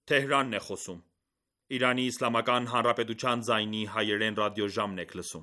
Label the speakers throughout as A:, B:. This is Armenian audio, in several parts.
A: Թեհրանն է խոսում։ Իրանի Իսլամական Հանրապետության ձայնի հայերեն ռադիոժամն եք լսում։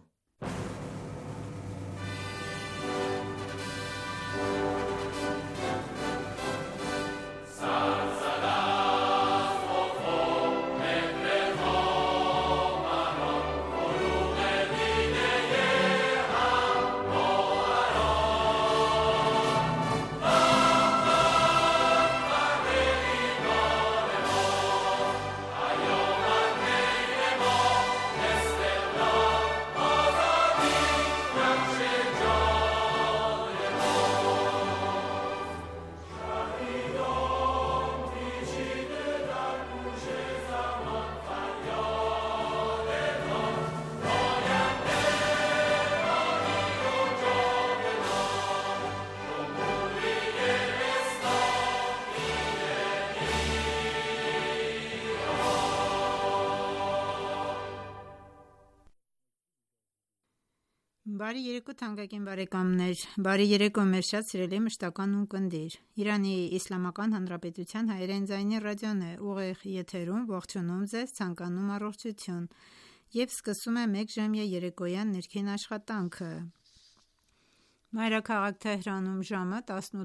B: Բարի երեկո թանկագին բարեկամներ, բարի երեկո մեր շատ սիրելի մշտական ունկնդիր։ Իրանի Իսլամական Հանրապետության հայերեն ձայնի ռադիոն է ուղիղ եթերում, ողջունում ձեզ, ցանկանում առողջություն եւ սկսում է 1 ժամյա երեկոյան ներքին աշխատանքը։ Մայրաքաղաք Թեհրանում ժամը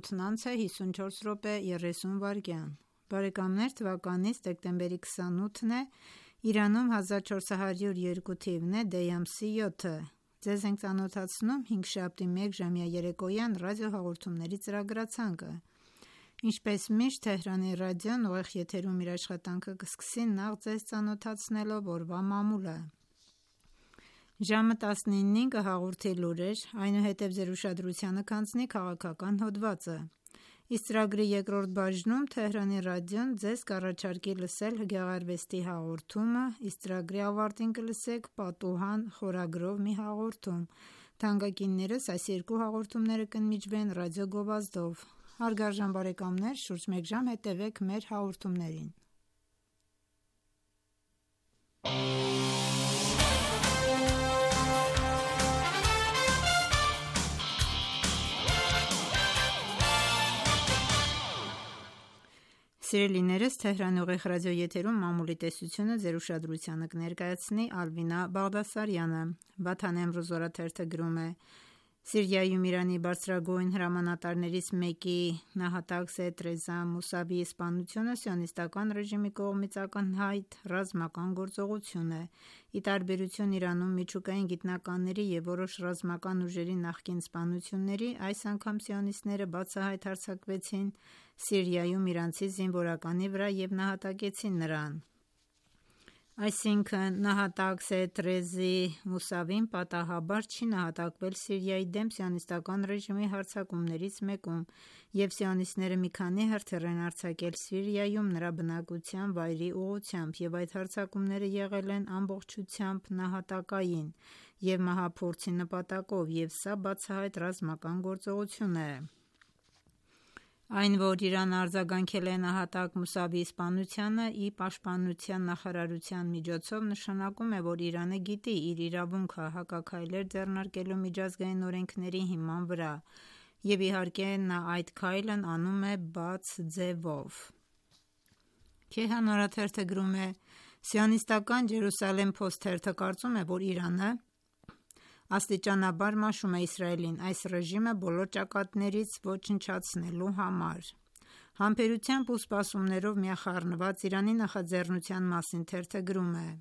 B: 18:54:30 Բարեկամներ, թվականի դեկտեմբերի 28-ն է, Իրանում 1402 թիվն է, դեյ ամսի 7-ը։ Ձեզ ենք ծանոթացնում հինգշաբթի 1 ժամյա երեկոյան ռադիոհաղորդումների ծրագրացանկը։ Ինչպես միշտ Թեհրանի ռադիոն ուղիղ եթերում իր աշխատանքը կսկսի նախ ձեզ ծանոթացնելով օրվա մամուլը։ Ժամը 19-ին կհաղորդի լուրեր, այնուհետև ձեր ուշադրությանը կանցնի քաղաքական հոդվածը։ Իսկ ծրագրի երկրորդ բաժնում Թեհրանի ռադիոն ձեզ կառաջարկի լսել հգեղարվեստի հաղորդումը, իսկ ծրագրի ավարտին կլսեք պատուհան խորագրով մի հաղորդում։ Թանկագիններս, այս երկու հաղորդումները կընդմիջվեն ռադիո գովազդով։ Հարգարժան բարեկամներ, շուրջ 1 ժամ հետևեք մեր հաղորդումներին։ Սիրելիներս, Թեհրանի ուղիղ ռադիոեթերում մամուլի տեսությունը ձեր ուշադրությանը կներկայացնի Ալվինա Բաղդասարյանը։ Վաթան Էմրոզ օրաթերթը գրում է. Սիրիայում Իրանի բարձրագույն հրամանատարներից մեկի նահատակ Սեյեդ Ռեզա Մուսավիի սպանությունը սիոնիստական ռեժիմի կողմից ակնհայտ ռազմական գործողություն է։ Ի տարբերություն Իրանում միջուկային գիտնականների և որոշ ռազմական ուժերի նախկին սպանությունների, այս անգամ սիոնիստները բացահայտ հարձակվեցին Սիրիայում իրանցի զինվորականի վրա և նահատակեցին նրան։ Այսինքն նահատակ Սեյեդ Ռեզի Մուսավին պատահաբար չի նահատակվել Սիրիայի դեմ սիոնիստական ռեժիմի հարձակումներից մեկում, և սիոնիստները մի քանի հրթիռ են արձակել Սիրիայում նրա բնակության վայրի ուղղությամբ, և այդ հարձակումները եղել են ամբողջությամբ նահատակային և մահափորձի նպատակով, և սա բացահայտ ռազմական գործողություն է։ Այն, որ Իրանը արձագանքել է նահատակ Մուսավիի սպանությանը ի պաշտպանության նախարարության միջոցով, նշանակում է, որ Իրանը գիտի իր իրավունքը հակաքայլեր ձեռնարկելու միջազգային օրենքների հիման վրա, և իհարկե նա այդ քայլն անում է բաց ձևով։ Քեհան օրաթերթը գրում է. Սիոնիստական Ջերուսալեմ Փոսթ թերթը կարծում է, որ Իրանը աստիճանաբար մաշում է Իսրայելին այս ռեժիմը բոլոր ճակատներից ոչնչացնելու համար։ Համբերությամբ ու սպասումներով միախառնված Իրանի նախաձեռնության մասին թերթը գրում է.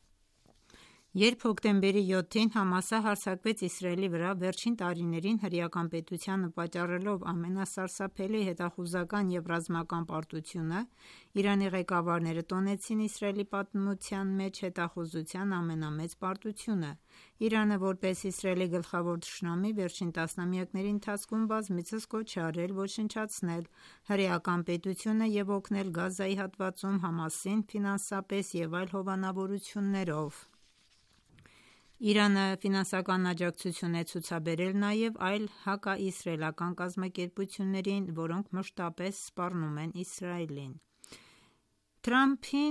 B: Երբ հոկտեմբերի 7-ին Համասը հարձակվեց Իսրայելի վրա, վերջին տարիներին հրեական պետությանը պատճառելով ամենասարսափելի հետախուզական և ռազմական պարտությունը, Իրանի ղեկավարները տոնեցին Իսրայելի պատմության մեջ հետախուզության ամենամեծ պարտությունը։ Իրանը, որպես Իսրայելի գլխավոր թշնամի, վերջին տասնամյակների ընթացքում բազմիցս կոչ է արել ոչնչացնել հրեական պետությունը և օգնել Գազայի հատվածում Համասին ֆինանսապես և այլ հովանավորություններով։ Իրանը ֆինանսական աջակցություն է ցուցաբերել նաև այլ հակաիսրայելական կազմակերպություններին, որոնք մշտապես սպառնում են Իսրայելին։ Թրամփին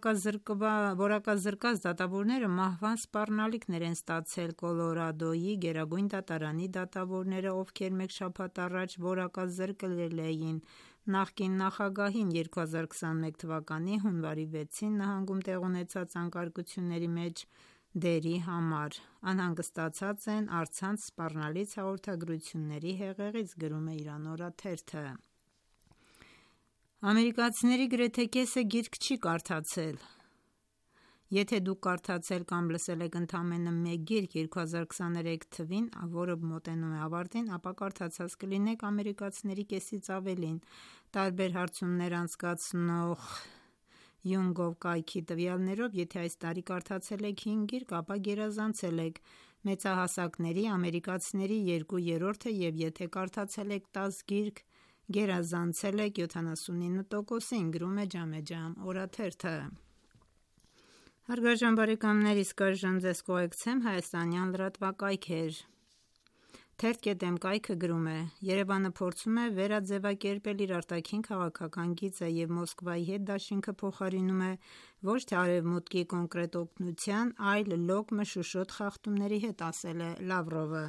B: որակազրկած դատավորները մահվան սպառնալիքներ են ստացել Կոլորադոյի գերագույն դատարանի դատավորները, ովքեր մեկ շաբաթ առաջ որակազրկել էին Նախկին նախագահին 2021 թվականի հունվարի 6-ին նահանգում տեղ ունեցած անկարգությունների մեջ դերի համար անհանգստացած են առցանց սպառնալից հաղորդագրությունների հեղեղից, գրում է Իրան օրաթերթը։ Ամերիկացիների գրեթե կեսը գիրք չի կարդացել։ Եթե դուք կարդացել կամ լսել եք ընդամենը մեկ գիրք 2023 թվին, որը մոտենում է ավարտին, ապա կարդացած կլինեք ամերիկացիների կեսից ավելին։ Տարբեր հարցումներ անցկացնող Յունգով կայքի տվյալներով, եթե այս տարի կարդացել եք 5 գիրք, ապա գերազանցել եք մեծահասակների ամերիկացիների 2/3-ը և եթե կարդացել եք 10 գիրք, գերազանցել եք 79%-ին, գրում է Ջամեջամ օրաթերթը։ Հարգարժան բարեկամներ, իսկ այժմ ձեզ կուղեկցեմ հայաստանյան լրատվակայքեր։ Թերթ.am կայքը գրում է. Երևանը փորձում է վերաձևակերպել իր արտաքին քաղաքական գիծը և Մոսկվայի հետ դաշինքը փոխարինում է ոչ թե Արևմուտքի կոնկրետ օգնության, այլ լոկ մշուշոտ խախտումների հետ, ասել է Լավրովը։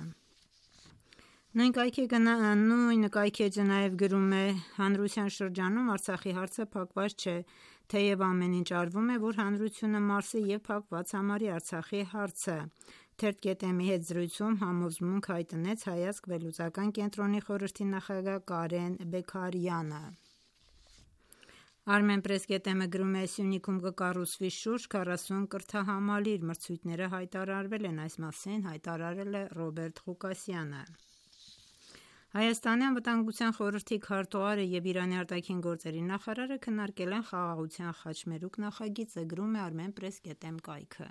B: Նույն կայքէջը նաև գրում է. հանրության շրջանում Արցախի հարցը փակված չէ, թեև ամեն ինչ արվում է, որ հանրությունը մարսի և փակված համարի Արցախի հարցը։ Թերթ.am-ի հետ զրույցում համոզմունք հայտնեց Հայացք վերլուծական կենտրոնի խորհրդի նախագահ Կարեն Բեքարյանը։ Armenpress.am-ը գրում է. Սյունիքում կկառուցվի շուրջ 40 կրթահամալիր, մրցույթները հայտարարվել են, այս մասին հայտարարել է Ռոբերտ Ղուկասյանը։ Հայաստանի անվտանգության խորհրդի քարտուղարը և Իրանի արտաքին գործերի նախարարը քննարկել են խաղաղության խաչմերուկ նախագիծը, գրում է Armenpress.am կայքը։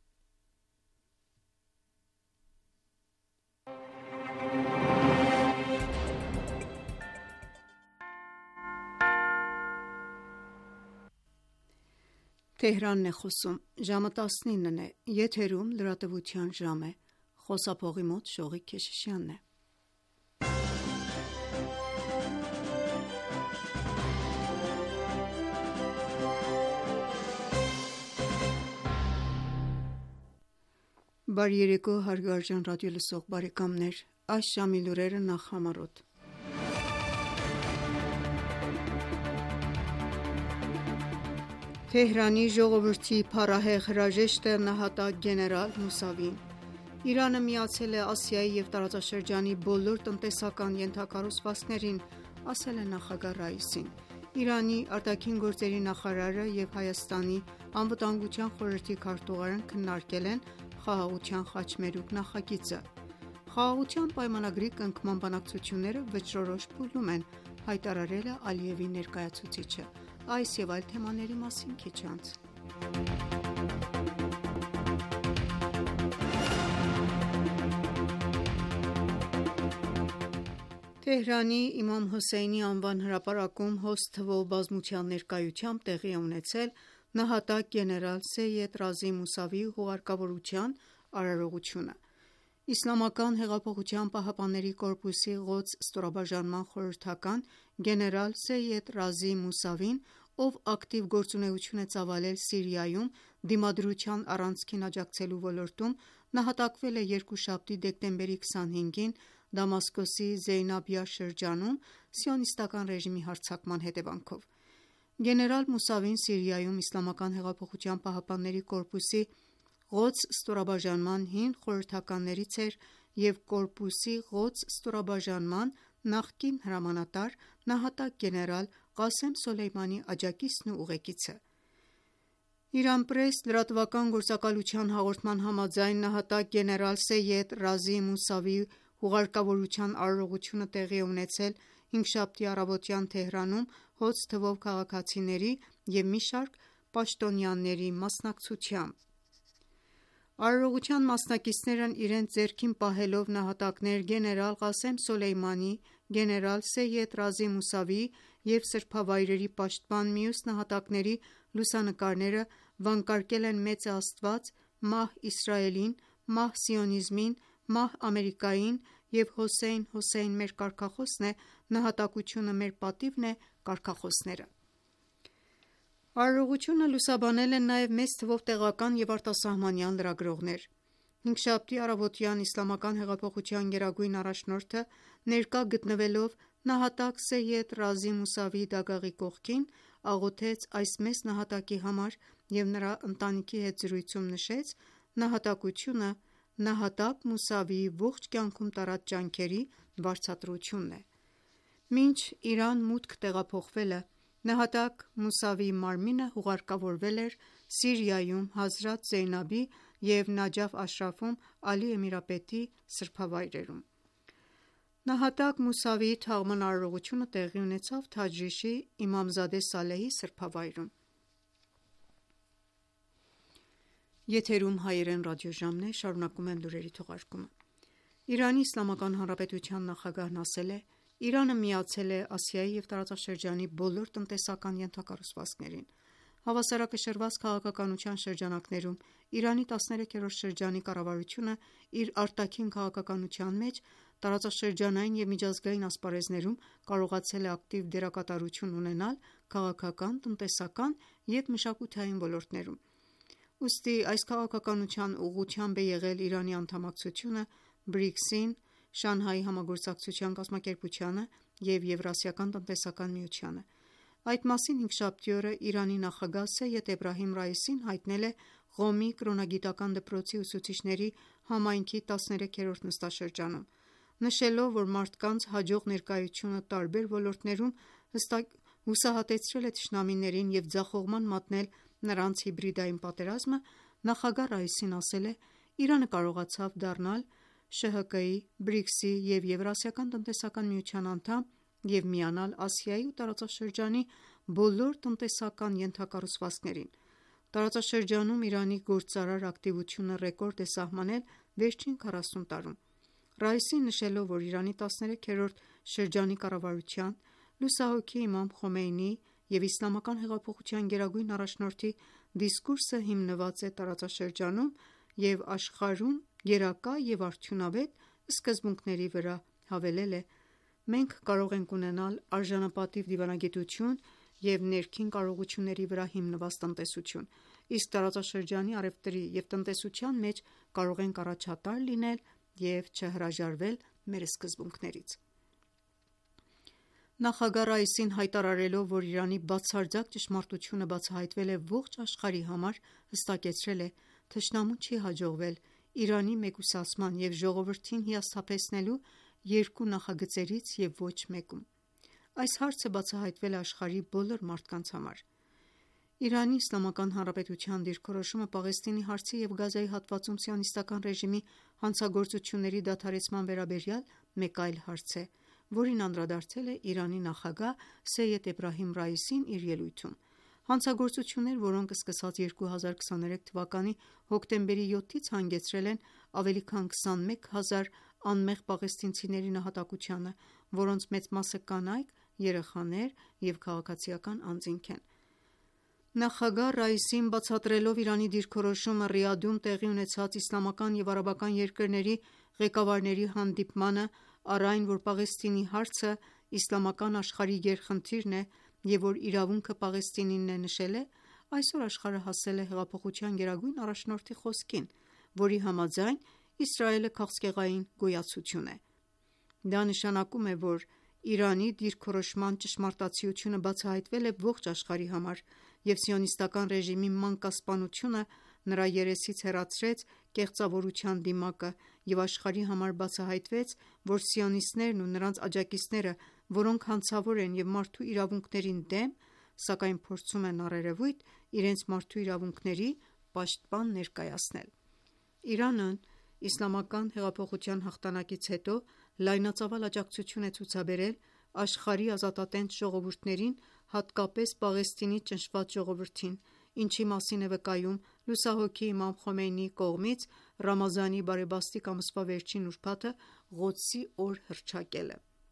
C: Թեհրանն է խոսում, ժամը 19-ն է, եթերում լրատվության ժամ է, խոսափողի մոտ Շողիկ Քեշիշյանն է։ Բարի երեկո, հարգարժան ռադիոլսող բարեկամներ, այս ժամի լուրերը նախ համառոտ։ Թեհրանի ժողովրդի փառահեղ հրաժեշտը նահատակ գեներալ Մուսավին։ Իրանը միացել է Ասիայի և տարածաշրջանի բոլոր տնտեսական ենթակառուցվածքներին, ասել է նախագահ Ռայիսին։ Իրանի արտաքին գործերի նախարարը և Հայաստանի անվտանգության խորհրդի քարտուղարն քննարկել են խաղաղության խաչմերուկ նախագիծը։ Խաղաղության պայմանագրի կնքման բանակցությունները վճռորոշ փուլում են, հայտարարել է Ալիևի ներկայացուցիչը։ Այս և այլ թեմաների մասին քիչ անց։ Թեհրանի Իմամ Հոսեյնի անվան հրապարակում հոսք թվով բազմության ներկայությամբ տեղի է ունեցել նահատակ գեներալ Սեյեդ Ռազի Մուսավիի հուղարկավորության արարողությունը։ Իսլամական հեղափոխության պահապանների կորպուսի Ղոդս ստորաբաժանման խորհրդական գեներալ Սեյեդ Ռազի Մուսավին, ով ակտիվ գործունեություն է ծավալել Սիրիայում դիմադրության առանցքին աջակցելու ոլորտում, նահատակվել է երկուշաբթի դեկտեմբերի 25-ին Դամասկոսի Զեյնաբիա շրջանում սիոնիստական ռեժիմի հարձակման հետևանքով։ Գեներալ Մուսավին Սիրիայում Իսլամական հեղափոխության պահապանների կորպուսի Ղոդս ստորաբաժանման հին խորհրդականներից էր և կորպուսի Ղոդս ստորաբաժանման նախկին հրամանատար նահատակ գեներալ Ղասեմ Սոլեյմանի աջակիցն ու ուղեկիցը։ Իրանպրես լրատվական գործակալության հաղորդման համաձայն նահատակ գեներալ Սեյեդ Ռազի Մուսավիի հուղարկավորության արարողությունը տեղի է ունեցել հինգշաբթի առավոտյան Թեհրանում հոծ թվով քաղաքացիների և մի շարք պաշտոնյաների մասնակցությամբ։ Արարողության մասնակիցներն իրենց ձեռքին պահելով նահատակներ գեներալ Ղասեմ Սոլեյմանի, գեներալ Սեյեդ Ռազի Մուսավիի և սրբավայրերի պաշտպան մյուս նահատակների լուսանկարները վանկարկել են «Մեծ է Աստված», «Մահ Իսրայելին», «Մահ սիոնիզմին», «Մահ Ամերիկային» և «Հոսեյն, Հոսեյն, մեր կարգախոսն է», «Նահատակությունը մեր պատիվն է» կարգախոսները։ Արարողությունը լուսաբանել են նաև մեծ թվով տեղական և արտասահմանյան լրագրողներ։ Հինգշաբթի առավոտյան Իսլամական հեղափոխության գերագույն առաջնորդը ներկա գտնվելով Նահատակ Սեյեդ Ռազի Մուսավիի դագաղի կողքին աղոթեց այս մեծ նահատակի համար և նրա ընտանիքի հետ զրույցում նշեց. «Նահատակությունը նահատակ Մուսավիի ողջ կյանքում տարած ջանքերի վարձատրությունն է»։ Մինչ Իրան մուտք տեղափոխվելը նահատակ Մուսավիի մարմինը հուղարկավորվել էր Սիրիայում Հազրաթ Զեյնաբի և Նաջաֆ Աշրաֆում Ալի Էմիրապետի սրբավայրերում։ Նահատակ Մուսավիի թաղման արարողությունը տեղի ունեցավ Թաջրիշի Իմամզադե Սալեհի սրբավայրում։ Իրանի Իսլամական Հանրապետության նախագահն ասել է. «Իրանը միացել է Ասիայի և տարածաշրջանի բոլոր տնտեսական ենթակառուցվածքներին»։ Հավասարակշռված քաղաքականության շրջանակներում Իրանի 13-րդ շրջանի կառավարությունը իր արտաքին քաղաքականության մեջ տարածաշրջանային և միջազգային ասպարեզներում կարողացել է ակտիվ դերակատարություն ունենալ քաղաքական, տնտեսական և մշակութային ոլորտներում։ Ուստի այս քաղաքականության ուղղությամբ է եղել Իրանի անդամակցությունը BRICS-ին, Շանհայի համագործակցության կազմակերպությանը և Եվրասիական տնտեսական միությանը։ Այդ մասին հինգշաբթի օրը Իրանի նախագահ Սեյեդ Էբրահիմ Ռայիսին հայտնել է Ղոմի կրոնագիտական դպրոցի ուսուցիչների համայնքի 13-րդ նստաշրջանում, նշելով, որ մարդկանց հաջող ներկայությունը տարբեր ոլորտներում հուսահատեցրել է թշնամիներին և ձախողման մատնել նրանց հիբրիդային պատերազմը, նախագահ Ռայիսին ասել է. «Իրանը կարողացավ դառնալ ՇՀԿ-ի, BRICS-ի և Եվրասիական տնտեսական միության անդամ և միանալ Ասիայի ու տարածաշրջանի բոլոր տնտեսական ենթակառուցվածքներին։ Տարածաշրջանում Իրանի գործարար ակտիվությունը ռեկորդ է սահմանել վերջին 40 տարում»։ Ռայիսին նշելով, որ Իրանի 13-րդ շրջանի կառավարության, լուսահոգի Իմամ Խոմեյնիի և Իսլամական հեղափոխության գերագույն առաջնորդի դիսկուրսը հիմնված է տարածաշրջանում և աշխարհում գերակա և արդյունավետ սկզբունքների վրա, հավելել է. «Մենք կարող ենք ունենալ արժանապատիվ դիվանագիտություն և ներքին կարողությունների վրա հիմնված տնտեսություն, իսկ տարածաշրջանի առևտրի և տնտեսության մեջ կարող ենք առաջատար լինել և չհրաժարվել մեր սկզբունքներից»։ Նախագահ Ռայիսին հայտարարելով, որ Իրանի բացարձակ ճշմարտությունը բացահայտվել է ողջ աշխարհի համար, հստակեցրել է. «Թշնամուն չի հաջողվել Իրանի մեկուսացման և ժողովրդին հիասթափեցնելու երկու նախագծերից և ոչ մեկում»։ Այս հարցը բացահայտվել է աշխարհի բոլոր մարդկանց համար։ Իրանի Իսլամական Հանրապետության դիրքորոշումը Պաղեստինի հարցի և Գազայի հատվածում Սիոնիստական ռեժիմի հանցագործությունների դադարեցման վերաբերյալ մեկ այլ հարց է, որին անդրադարձել է Իրանի նախագահ Սեյեդ Էբրահիմ Ռայիսին իր ելույթում։ Հանցագործություններ, որոնք սկսած 2023 թվականի հոկտեմբերի 7-ից հանգեցրել են ավելի քան 21 հազար անմեղ պաղեստինցիների նահատակությանը, որոնց մեծ մասը կանայք, երեխաներ և քաղաքացիական անձինք են։ Նախագահ Ռայիսին բացատրելով Իրանի դիրքորոշումը Ռիադում տեղի ունեցած իսլամական և արաբական երկրների ղեկավարների հանդիպմանը, առ այն, որ Պաղեստինի հարցը իսլամական աշխարհի գերխնդիրն է և որ իրավունքը Պաղեստինինն է, նշել է. «Այսօր աշխարհը հասել է հեղափոխության գերագույն առաջնորդի խոսքին, որի համաձայն Իսրայելը քաղցկեղային գոյացություն է»։ Դա նշանակում է, որ Իրանի դիրքորոշման ճշմարտացիությունը բացահայտվել է ողջ աշխարհի համար, և Սիոնիստական ռեժիմի մանկասպանությունը նրա երեսից հեռացրեց կեղծավորության դիմակը և աշխարհի համար բացահայտվեց, որ սիոնիստներն ու նրանց աջակիցները, որոնք հանցավոր են և մարդու իրավունքներին դեմ, սակայն փորձում են առերևույթ իրենց մարդու իրավունքների պաշտպան ներկայացնել։ Իրանն իսլամական հեղափոխության հաղթանակից հետո լայնածավալ աջակցություն է ցուցաբերել աշխարհի ազատատենչ ժողովուրդներին, հատկապես Պաղեստինի ճնշված ժողովրդին, ինչի մասին է վկայում լուսահոգի Իմամ Խոմեյնիի կողմից Ռամազանի բարեբաստիկ ամսվա վերջին ուրբաթը Ղոդսի օր հռչակելը։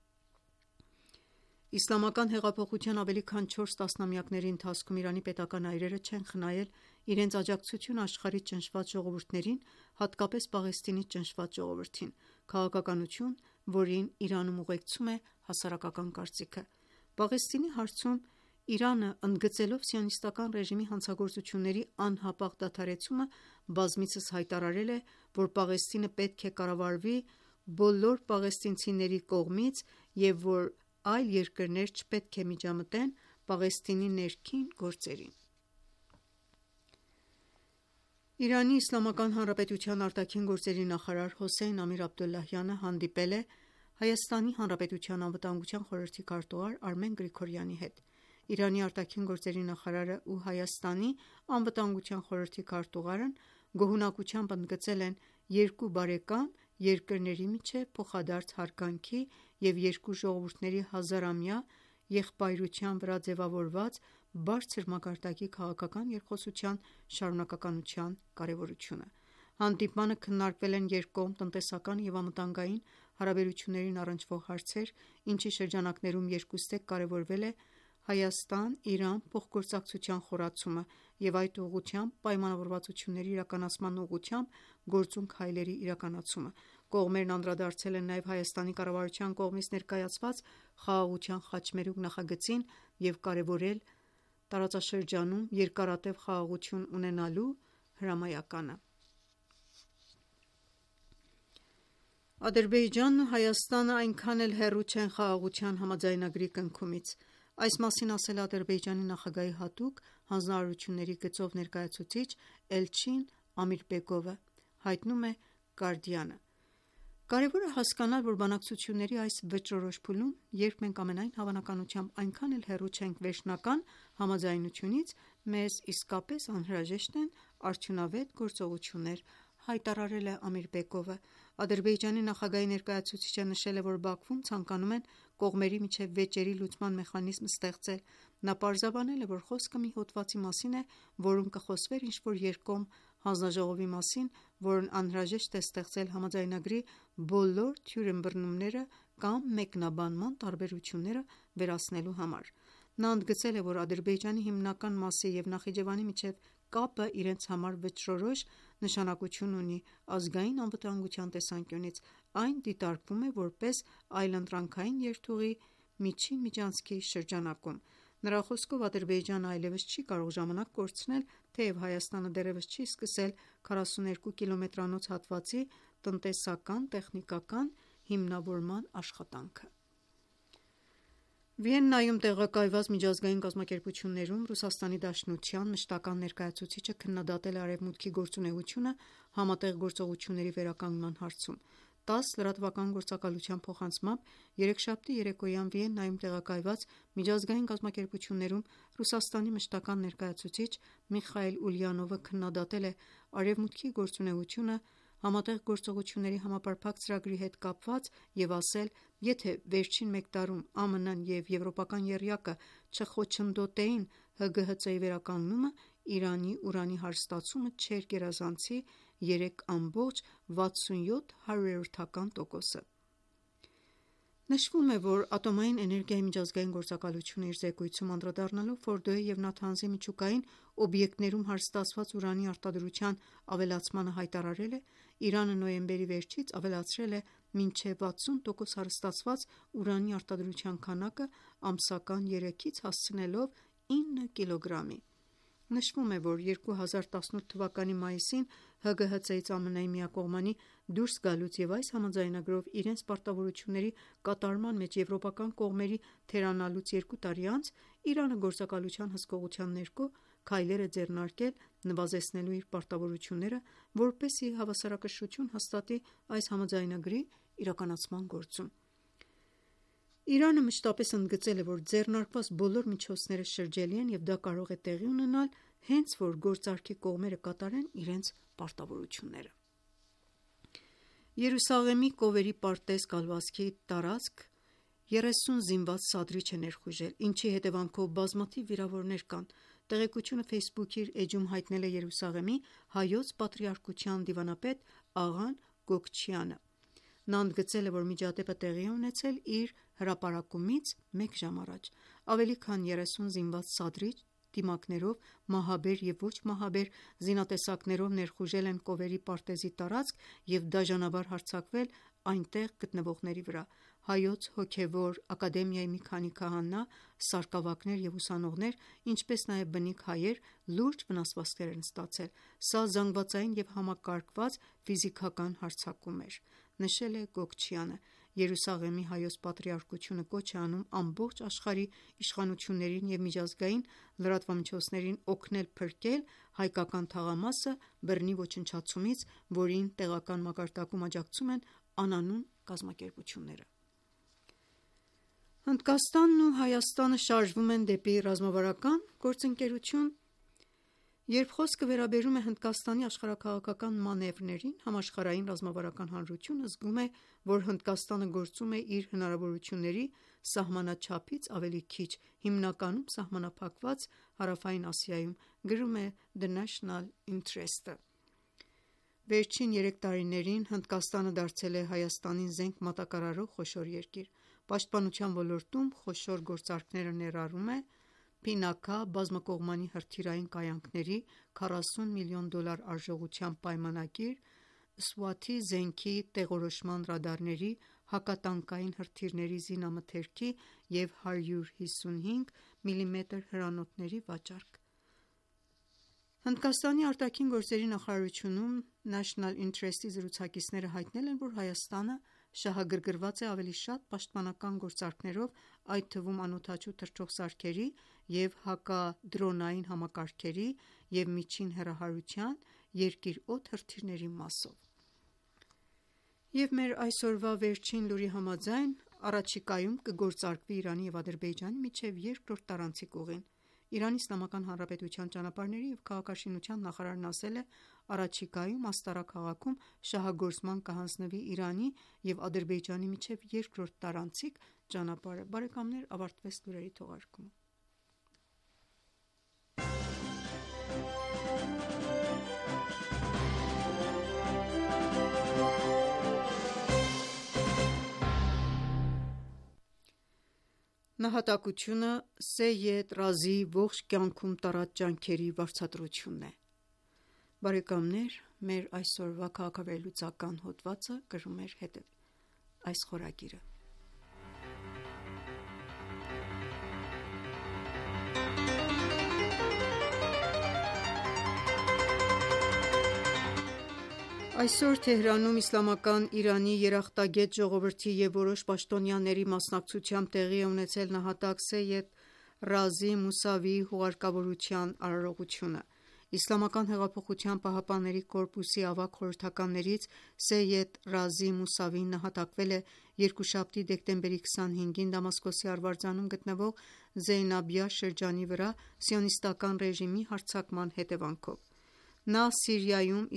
C: Իսլամական հեղափոխության ավելի քան 4 տասնամյակների ընթացքում Իրանի պետական այրերը չեն խնայել իրենց աջակցությունը աշխարհի ճնշված ժողովուրդներին, հատկապես Պաղեստինի ճնշված ժողովրդին, քաղաքականություն, որին Իրանում ուղեկցում է հասարակական կարծիքը։ Պաղեստինի հարցում Իրանը, ընդգծելով Սիոնիստական ռեժիմի հանցագործությունների անհապաղ դադարեցումը, բազմիցս հայտարարել է, որ Պաղեստինը պետք է կառավարվի բոլոր պաղեստինցիների կողմից և որ այլ երկրներ չպետք է միջամտեն Պաղեստինի ներքին գործերին։ ԻԻՀ արտաքին գործերի նախարար Հոսեյն Ամիր-Աբդոլլահյանը հանդիպել է ՀՀ անվտանգության խորհրդի քարտուղար Արմեն Գրիգորյանի հետ։ Իրանի արտաքին գործերի նախարարը ու Հայաստանի անվտանգության խորհրդի քարտուղարն գոհունակությամբ ընդգծել են երկու բարեկամ երկրների միջև փոխադարձ հարգանքի և երկու ժողովուրդների հազարամյա եղբայրության վրա ձևավորված բարձր մակարդակի քաղաքական երկխոսության շարունակականության կարևորությունը։ Հանդիպմանը քննարկվել են երկկողմ տնտեսական և անվտանգային հարաբերություններին առնչվող հարցեր, ինչի շրջանակներում երկուստեք կարևորվել է Հայաստան-Իրան փոխգործակցության խորացումը և այդ ուղղությամբ պայմանավորվածությունների իրականացման ուղղությամբ գործուն քայլերի իրականացումը։ Կողմերն անդրադարձել են նաև Հայաստանի կառավարության կողմից ներկայացված Խաղաղության խաչմերուկ նախագծին և կարևորել տարածաշրջանում երկարատև խաղաղություն ունենալու հրամայականը։ Ադրբեջանն ու Հայաստանը այնքան էլ հեռու չեն խաղաղության համաձայնագրի կնքումից։ Այս մասին ասել է Ադրբեջանի նախագահի հատուկ հանձնարարությունների գծով ներկայացուցիչ Էլչին Ամիրբեկովը, հայտնում է Guardian-ը։ Կարևոր է հասկանալ, որ բանակցությունների այս վճռորոշ փուլում, երբ մենք ամենայն հավանականությամբ այնքան էլ հեռու չենք վերջնական համաձայնությունից, մեզ իսկապես անհրաժեշտ են արդյունավետ գործողություններ, հայտարարել է Ամիրբեկովը։ Ադրբեջանի նախագահի ներկայացուցիչը նշել է, որ Բաքվում ցանկանում են կողմերի միջև վեճերի լուծման մեխանիզմ ստեղծել։ Նա պարզաբանել է, որ խոսքը մի հոդվածի մասին է, որում կխոսվեր ինչ-որ երկկողմ հանձնաժողովի մասին, որն անհրաժեշտ է ստեղծել համաձայնագրի բոլոր թյուրըմբռնումները կամ մեկնաբանման տարբերությունները վերացնելու համար։ Նա ընդգծել է, որ Ադրբեջանի հիմնական մասի և Նախիջևանի միջև կապը իրենց համար վճռորոշ նշանակություն ունի ազգային անվտանգության տեսանկյունից։ Այն դիտարկվում է որպես այլընտրանքային երթուղի միջին միջանցքի շրջանակում։ Նրա խոսքով Ադրբեջանը այլևս չի կարող ժամանակ կորցնել, թեև Հայաստանը դեռևս չի սկսել 42 կիլոմետրանոց հատվածի տնտեսական տեխնիկական հիմնավորման աշխատանքը։ Վիեննայում տեղակայված միջազգային կազմակերպություններում Ռուսաստանի Դաշնության մշտական ներկայացուցիչը քննադատել է Արևմուտքի գործունեությունը Համատեղ գործողությունների վերականգնման հարցում։ 10 լրատվական գործակալության փոխանցմամբ երեքշաբթի երեկոյան Վիեննայում տեղակայված միջազգային կազմակերպություններում Ռուսաստանի մշտական ներկայացուցիչ Միխայիլ Ուլյանովը քննադատել է Արևմուտքի գործունեությունը Համատեղ գործողությունների համապարփակ ծրագրի հետ կապված և ասել. «Եթե վերջին մեկ տարում ԱՄՆ-ն և եվրոպական եռյակը չխոչընդոտեին ՀԳՀԾ-ի վերականգնումը, Իրանի ուրանի հարստացումը չէր գերազանցի 3,67%-ը»։ Նշվում է, որ Ատոմային էներգիայի միջազգային գործակալությունը իր զեկույցում անդրադառնալով Ֆորդոյի և Նաթանզի միջուկային օբյեկտներում հարստացված ուրանի արտադրության ավելացմանը հայտարարել է. «Իրանը նոյեմբերի վերջից ավելացրել է մինչև 60% հարստացված ուրանի արտադրության քանակը ամսական 3-ից հասցնելով 9 կգ»։ Նշվում է, որ 2018 թվականի մայիսին ՀԳՀԾ-ից ԱՄՆ-ի միակողմանի դուրս գալուց և այս համաձայնագրով իրենց պարտավորությունների կատարման մեջ եվրոպական կողմերի թերանալուց 2 տարի անց, Իրանը գործակալության հսկողության ներքո քայլեր է ձեռնարկել նվազեցնելու իր պարտավորությունները, որպեսզի հավասարակշռություն հաստատի այս համաձայնագրի իրականացման գործում։ Իրանը մշտապես ընդգծել է, որ ձեռնարկված բոլոր միջոցները շրջելի են և դա կարող է տեղի ունենալ, հենց որ գործարքի կողմերը կատարեն իրենց պարտավորությունները։ Երուսաղեմի Կովերի պարտեզ կալվածքի տարածք 30 զինված սադրիչ է ներխուժել, ինչի հետևանքով բազմաթիվ վիրավորներ կան։ Տեղեկությունը Facebook-ի իր էջում հայտնել է Երուսաղեմի Հայոց Պատրիարքության դիվանապետ Աղան Գոկչյանը։ Նա ընդգծել է, որ միջադեպը տեղի է ունեցել իր հրապարակումից մեկ ժամ առաջ։ Ավելի քան 30 զինված սադրիչ դիմակներով մահաբեր և ոչ մահաբեր զինատեսակներով ներխուժել են Կովերի պարտեզի տարածք և դաժանաբար հարձակվել այնտեղ գտնվողների վրա։ Հայոց հոգևոր ակադեմիայի մի քանի քահանա, սարկավակներ և ուսանողներ, ինչպես նաև բնիկ հայեր լուրջ վնասվածքներ են ստացել։ Սա զանգվածային և համակարգված ֆիզիկական հարձակում էր, նշել է Գոկչյանը։ Երուսաղեմի հայոց պատրիարքությունը կոչ է անում ամբողջ աշխարհի իշխանություններին և միջազգային լրատվամիջոցներին օգնել փրկել հայկական թաղամասը բռնի ոչնչացումից, որին տեղական մակարդակում աջակցում են անանուն կազմակերպությունները: Հնդկաստանն ու Հայաստանը շարժվում են դեպի ռազմավարական գործընկերություն: Երբ խոսքը վերաբերում է Հնդկաստանի աշխարհաքաղաքական մանևրներին, համաշխարհային ռազմավարական հանրությունը զգում է, որ Հնդկաստանը գործում է իր հնարավորությունների սահմանաչափից ավելի քիչ, հիմնականում սահմանափակված Հարավային Ասիայում, գրում է The National Interest-ը: Վերջին 3 տարիներին Հնդկաստանը դարձել է Հայաստանին զենք մատակարարող խոշոր երկիր: Պաշտպանության ոլորտում խոշոր գործարքները ներառում է փինաքա բազմակողմանի հրթիռային կայանքների $40 միլիոն արժողությամբ պայմանագիր, Swat-ի զենքի տեղորոշման ռադարների, հակատանկային հրթիռների զինամթերքի և 155 մմ հրանոթների վաճառք: Հնդկաստանի արտաքին գործերի նախարարությունում National Interest-ի զրուցակիցները հայտնել են, որ Հայաստանը շահագրգռված է ավելի շատ պաշտպանական գործարքներով, այդ թվում անօդաչու թռչող սարքերի և հակադրոնային համակարգերի և միջին հեռահարության երկիր-օդ հրթիռների մասով: Եվ մեր այսօրվա վերջին լուրի համաձայն, առաջիկայում կգործարկվի Իրանի և Ադրբեջանի միջև երկրորդ տարանցիկ ուղին: ԻԻՀ ճանապարհների և քաղաքաշինության նախարարն ասել է. «Առաջիկայում Աստարա քաղաքում շահագործման կհանձնվի Իրանի և Ադրբեջանի միջև երկրորդ տարանցիկ ճանապարհը»: Ավարտվեց լուրերի թողարկումը: Նահատակությունը Սեյեդ Ռազիի ողջ կյանքում տարած ջանքերի վարձատրությունն է: Մեր այսօրվա քաղաքավերլուծական հոդվածը կրում էր այս խորագիրը: Այսօր Թեհրանում Իսլամական Իրանի երախտագետ ժողովրդի և որոշ պաշտոնյաների մասնակցությամբ տեղի է ունեցել նահատակ Սեյեդ Ռազի Մուսավիի հուղարկավորության արարողությունը: ԻՀՊԿ-ի ավագ խորհրդականներից Սեյեդ Ռազի Մուսավին նահատակվել է երկուշաբթի դեկտեմբերի 25-ին Դամասկոսի արվարձանում գտնվող Զեյնաբիա շրջանի վրա Սիոնիստական ռեժիմի հարձակման հետևանքով: Նա Սիրիայում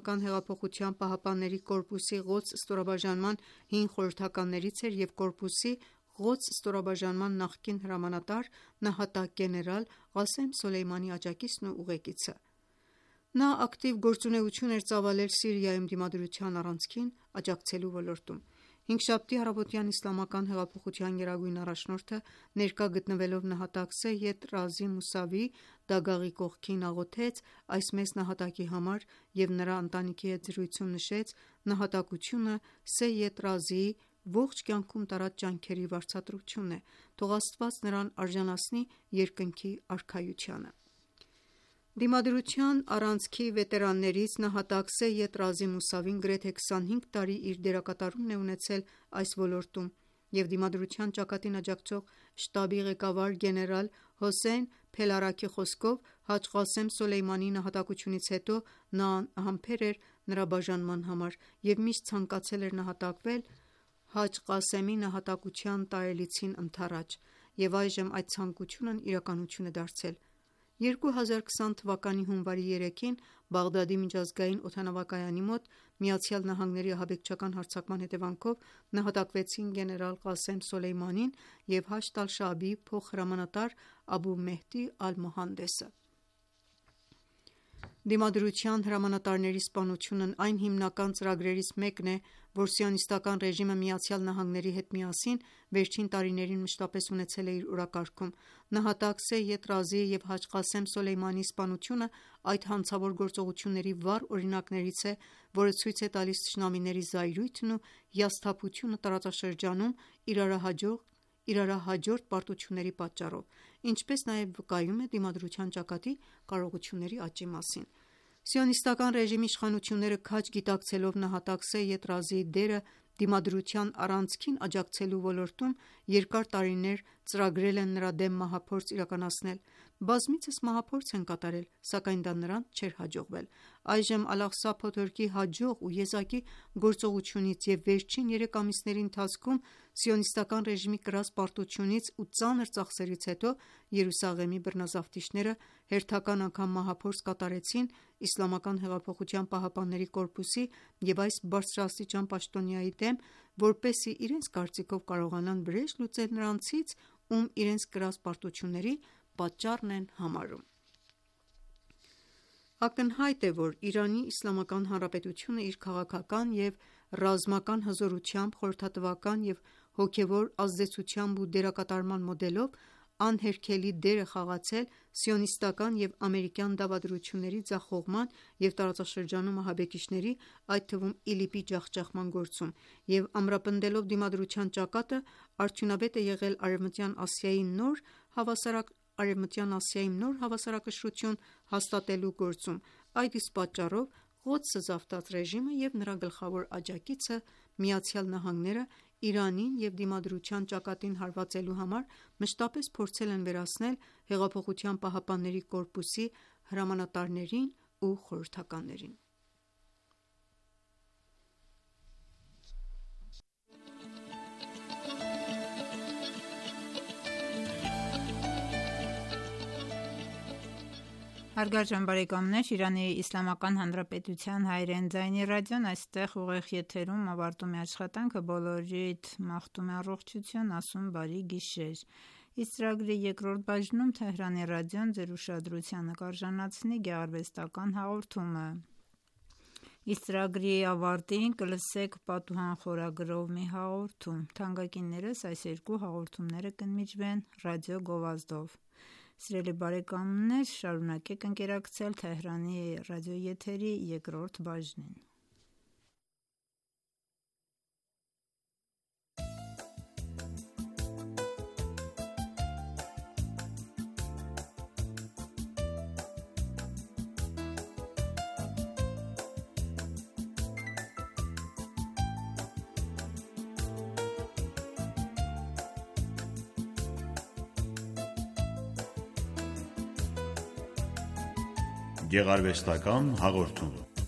C: ԻՀՊԿ-ի Ղոդս ստորաբաժանման հին խորհրդականներից էր և կորպուսի Ղոդս ստորաբաժանման նախկին հրամանատար նահատակ գեներալ Ղասեմ Սոլեյմանի աջակիցն ու ուղեկիցը: Նա ակտիվ գործունեություն էր ծավալել Սիրիայում դիմադրության առանցքին աջակցելու ոլորտում: Հինգշաբթի առավոտյան ԻՀՊԿ գերագույն առաջնորդը ներկա գտնվելով նահատակ Սեյեդ Ռազի Մուսավիի դագաղի կողքին աղոթեց այս մեծ նահատակի համար և նրա ընտանիքի հետ զրույցում նշեց. «Նահատակությունը Սեյեդ Ռազիի ողջ կյանքում տարած ջանքերի վարձատրությունն է: Թող Աստված նրան արժանացնի երկնքի արքայությանը»: Դիմադրության առանցքի վետերաններից նահատակ Սեյեդ Ռազի Մուսավին գրեթե 25 տարի իր դերակատարումն է ունեցել այս ոլորտում և դիմադրության ճակատին աջակցող շտաբի ղեկավար գեներալ Հոսեյն Փելարաքի խոսքով, Հաջ Ղասեմ Սոլեյմանիի նահատակությունից հետո նա անհամբեր էր նրա բաժանման համար և միշտ ցանկացել էր նահատակվել Հաջ Ղասեմի նահատակության տարելիցին ընդառաջ և այժմ այդ ցանկությունն իրականություն է դարձել: 2020 թվականի հունվարի 3-ին Բաղդադի միջազգային օդանավակայանի մոտ ԱՄՆ-ի ահաբեկչական հարձակման հետևանքով նահատակվեցին գեներալ Ղասեմ Սոլեյմանին և Հաշդ Ալ-Շաաբիի փոխհրամանատար Աբու Մեհդի Ալ-Մոհանդեսը: Դիմադրության հրամանատարների սպանությունն այն հիմնական ծրագրերից մեկն է, որ Սիոնիստական ռեժիմը ԱՄՆ-ի հետ միասին վերջին տարիներին մշտապես ունեցել է իր օրակարգում: Նահատակ Սեյեդ Ռազիի և Հաջ Ղասեմ Սոլեյմանիի սպանությունը այդ հանցավոր գործողությունների վառ օրինակներից է, որը ցույց է տալիս թշնամիների զայրույթն ու հիասթափությունը տարածաշրջանում իրարահաջորդ պարտությունների պատճառով, ինչպես նաև վկայում է դիմադրության ճակատի կարողությունների աճի մասին: Սիոնիստական ռեժիմի իշխանությունները քաջ գիտակցելով նահատակ Սեյեդ Ռազիի դերը Դիմադրության առանցքին աջակցելու ոլորտում երկար տարիներ ծրագրել են նրա դեմ մահափորձ իրականացնել: Բազմիցս մահափորձ են կատարել, սակայն դա նրան չէր հաջողվել: Այժմ Ալ-Աղսա փոթորկի հաջող ու եզակի գործողությունից և վերջին 3 ամիսների ընթացքում սիոնիստական ռեժիմի կրած պարտությունից ու ծանր ծախսերից հետո Երուսաղեմի բռնազավթիչները հերթական անգամ մահափորձ կատարեցին ԻՀՊԿ-ի և այս բարձրաստիճան պաշտոնյայի դեմ, որպեսզի իրենց կարծիքով կարողանան βρեժ լուծել նրանցից, ում իրենց կրած պարտությունների պատճառն են համարում: Ակնհայտ է, որ ԻԻՀ-ն իր քաղաքական և ռազմական հզորությամբ, խորհրդատվական և հոգևոր ազդեցությամբ ու դերակատարման մոդելով անհերքելի դեր է խաղացել սիոնիստական և ամերիկյան դավադրությունների ձախողման և տարածաշրջանում ահաբեկիչների, այդ թվում ԻԼԻՊ-ի ջախջախման գործում և ամրապնդելով դիմադրության ճակատը, արդյունավետ է եղել Արևմտյան Ասիայի նոր հավասարակշռություն հաստատելու գործում: Այդ իսկ պատճառով Ղոդսը զավթած ռեժիմը և նրա գլխավոր աջակիցը ԱՄՆ-ը Իրանին և դիմադրության ճակատին հարվածելու համար մշտապես փորձել են վերացնել ՀԿ-ի հրամանատարներին ու խորհրդականներին:
B: ուղիղ եթերում ավարտում է աշխատանքը: Բոլորիդ մաղթում է առողջություն, ասում բարի գիշեր: Իսկ ծրագրի երկրորդ բաժնում Թեհրանի ռադիոն ձեր ուշադրությանը կարժանացնի գեղարվեստական հաղորդումը: Իսկ ծրագրի ավարտին կլսեք պատուհան խորագրով մի հաղորդում: Թանկագիններս այս երկու հաղորդումները կընդմիջվեն ռադիո գովազդով: Սիրելի բարեկամներ շարունակեք ընկերակցել Թեհրանի ռադիոեթերի երկրորդ բաժնին:
D: Գեղարվեստական հաղորդում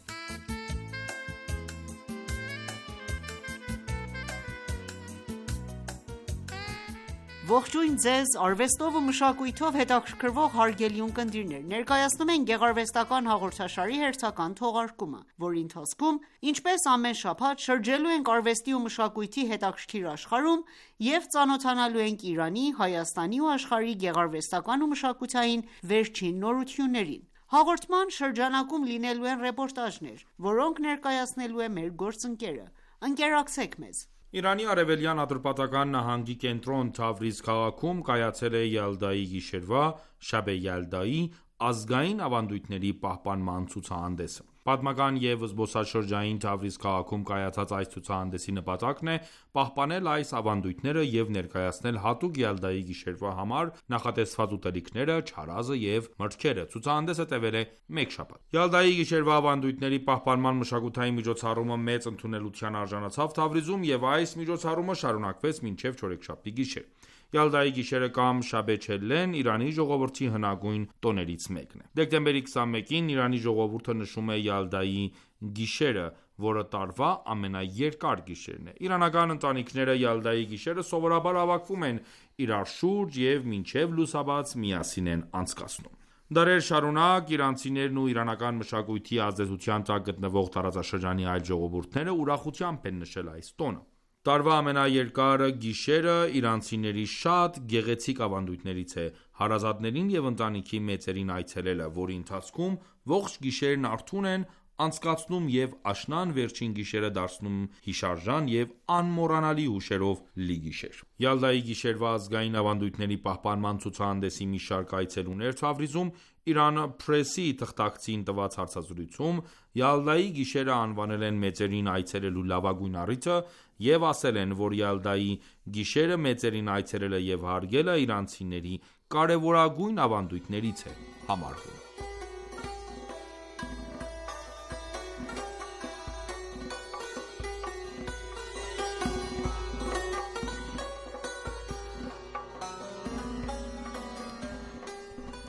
C: Ողջույն ձեզ արվեստով ու մշակույթով հետաքրքրվող հարգելի ունկնդիրներ: Ներկայացնում ենք գեղարվեստական հաղորդաշարի հերթական թողարկումը, որի ընթացքում ինչպես ամեն շաբաթ շրջելու ենք արվեստի ու մշակույթի հետաքրքիր աշխարհում և ծանոթանալու ենք Իրանի, Հայաստանի ու աշխարհի գեղարվեստական ու մշակութային վերջին նորություններին: Հաղորդման շրջանակում լինելու են ռեպորտաժներ, որոնք ներկայացնելու է մեր գործընկերը: Ընկերակցեք մեզ:
A: Իրանի արևելյան Ատրպատական նահանգի կենտրոն Թավրիզ քաղաքում կայացել է Յալդայի գիշերվա (Շաբ-ե Յալդայի) ազգային ավանդույթների պահպանման ցուցահանդեսը: Պատմական և զբոսաշրջային Թավրիզ քաղաքում կայացած այս ցուցահանդեսի նպատակն է պահպանել այս ավանդույթները և ներկայացնել հատուկ Յալդայի գիշերվա համար նախատեսված ուտելիքները, չարազը և մրգերը: Ցուցահանդեսը տևել է մեկ շաբաթ: Յալդայի գիշերվա ավանդույթների պահպանման մշակութային միջոցառումը մեծ ընդունելության արժանացավ Թավրիզում և այս միջոցառումը շարունակվեց մինչև չորեքշաբթի գիշեր: Յալդայի գիշերը կամ Շաբ-ե Չելլեն Իրանի ժողովրդի հնագույն տոներից մեկն է: Դեկտեմբերի 21-ին Իրանի ժողովուրդը նշում է Յալդայի գիշերը, որը տարվա ամենաերկար գիշերն է: Իրանական ընտանիքները Յալդայի գիշերը սովորաբար հավաքվում են իրար շուրջ և մինչև լուսաբաց միասին են անցկացնում: Դարեր շարունակ իրանցիներն ու իրանական մշակույթի ազդեցության տակ գտնվող տարածաշրջանի այլ ժողովուրդները ուրախությամբ են նշել այս տոնը: Տարվա ամենաերկար գիշերը իրանցիների շատ գեղեցիկ ավանդույթներից է հարազատներին և ընտանիքի մեծերին այցելելը, որի ընթացքում ողջ գիշերն արթուն են անցկացնում և աշնան վերջին գիշերը դարձնում հիշարժան և անմոռանալի հուշերով լի գիշեր: Յալդայի գիշերվա ազգային ավանդույթների պահպանման ցուցահանդեսի մի շարք այցելուներ Թավրիզում Iran Press-ի թղթակցին տված հարցազրույցում Յալդայի գիշերը անվանել են մեծերին այցելելու լավագույն առիթը և ասել են, որ Յալդայի գիշերը մեծերին այցելելը և հարգելը իրանցիների կարևորագույն ավանդույթներից է համարվում: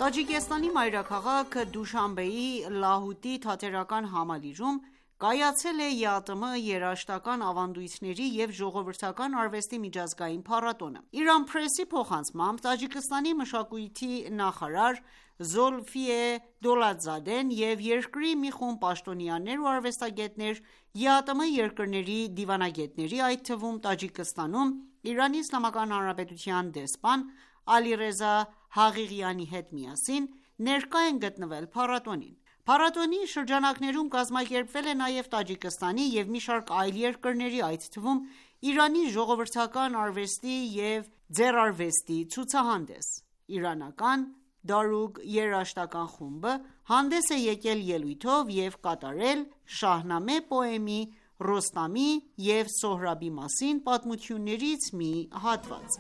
C: Տաջիկստանի մայրաքաղաք Դուշանբեի Լահուտի թատերական համալիրում կայացել է ԵԱՏՄ երաժշտական ավանդույթների և ժողովրդական արվեստի միջազգային փառատոնը։ Իրանական պրեսի փոխանցմամբ, Տաջիկստանի մշակույթի նախարար Զոլֆիե Դոլաթզադեն և երկրի մի խումբ պաշտոնյաներ ու արվեստագետներ ԵԱՏՄ երկրների դիվանագետների, այդ թվում Տաջիկստանում Իրանի Իսլամական Հանրապետության դեսպան Ալիռեզա Հաղիղյանի հետ միասին ներկա են գտնվել փառատոնին։ Փառատոնի շրջանակներում կազմակերպվել է նաև Տաջիկստանի և մի շարք այլ երկրների, այդ թվում Իրանի ժողովրդական արվեստի և ձեռարվեստի ցուցահանդես։ Իրանական Դարուկ երաժշտական խումբը հանդես է եկել ելույթով և կատարել Շահնամե պոեմի Ռոստամի և Սոհրաբի մասին պատմություններից մի հատված։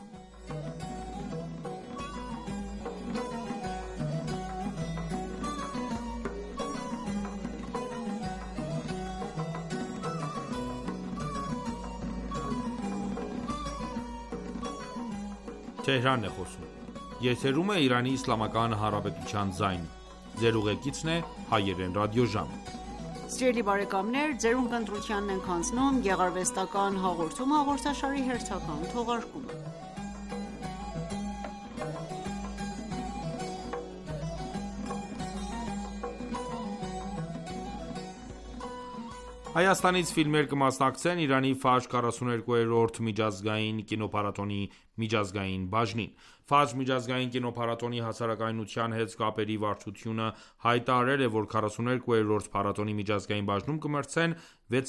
A: Հայաստանից ֆիլմեր կմասնակցեն Իրանի Ֆաջր 42-րդ միջազգային կինոփառատոնի միջազգային բաժնին։ Ֆաջր միջազգային կինոփառատոնի հասարակայնության հետ կապերի վարչությունը հայտարարել է, որ 42-րդ փառատոնի միջազգային բաժնում կմրցեն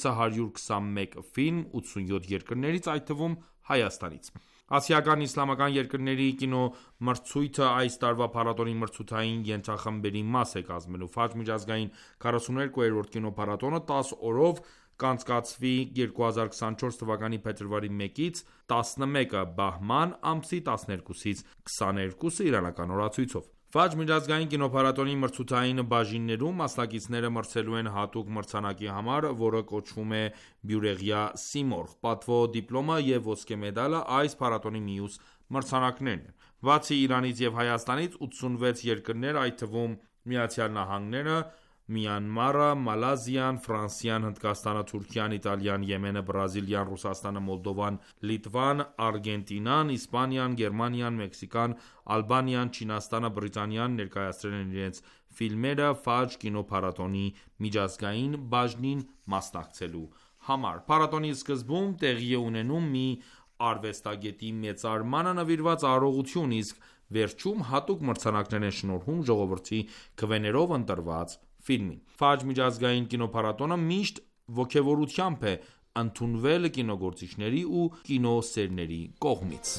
A: 621 ֆիլմ 87 երկրներից, այդ թվում Հայաստանից։ Ասիական իսլամական երկրների կինոմրցույթը այս տարվա փառատոնի մրցութային ենթախմբերի մաս է կազմելու։ Ֆաջր միջազգային 42-րդ կինոփառատոնը 10 օրով կանցկացվի 2024 թվականի փետրվարի 1-ից 11-ը բահման ամսի 12-ից 22-ը իրանական օրացույցով։ Ֆաջր միջազգային կինոփառատոնի մրցութային բաժիններում մասնակիցները մրցելու են հատուկ մրցանակի համար, որը կոչվում է բյուրեղյա սիմորղ։ Պատվո դիպլոմը և ոսկե մեդալը այս փառատոնի մյուս մրցանակներն են։ Բացի Իրանից և Հայաստանից, 86 երկրներ, այդ թվում ԱՄՆ-ը, Մյանմարը, Մալազիան, Ֆրանսիան, Հնդկաստանը, Թուրքիան, Իտալիան, Եմենը, Բրազիլիան, Ռուսաստանը, Մոլդովան, Լիտվան, Արգենտինան, Իսպանիան, Գերմանիան, Մեքսիկան, Ալբանիան, Չինաստանը, Բրիտանիան ներկայացրել են իրենց ֆիլմերը Ֆաջր կինոփառատոնի միջազգային բաժնին մասնակցելու համար։ Փառատոնի սկզբում տեղի է ունենում մի արվեստագետի մեծարմանը նվիրված արարողություն, իսկ վերջում հատուկ մրցանակներ են շնորհում ժողովրդի քվեներով ընտրված ֆիլմին։ Ֆաջր միջազգային կինոփառատոնը միշտ ոգևորությամբ է ընդունվել կինոգործիչների ու կինոսերների կողմից։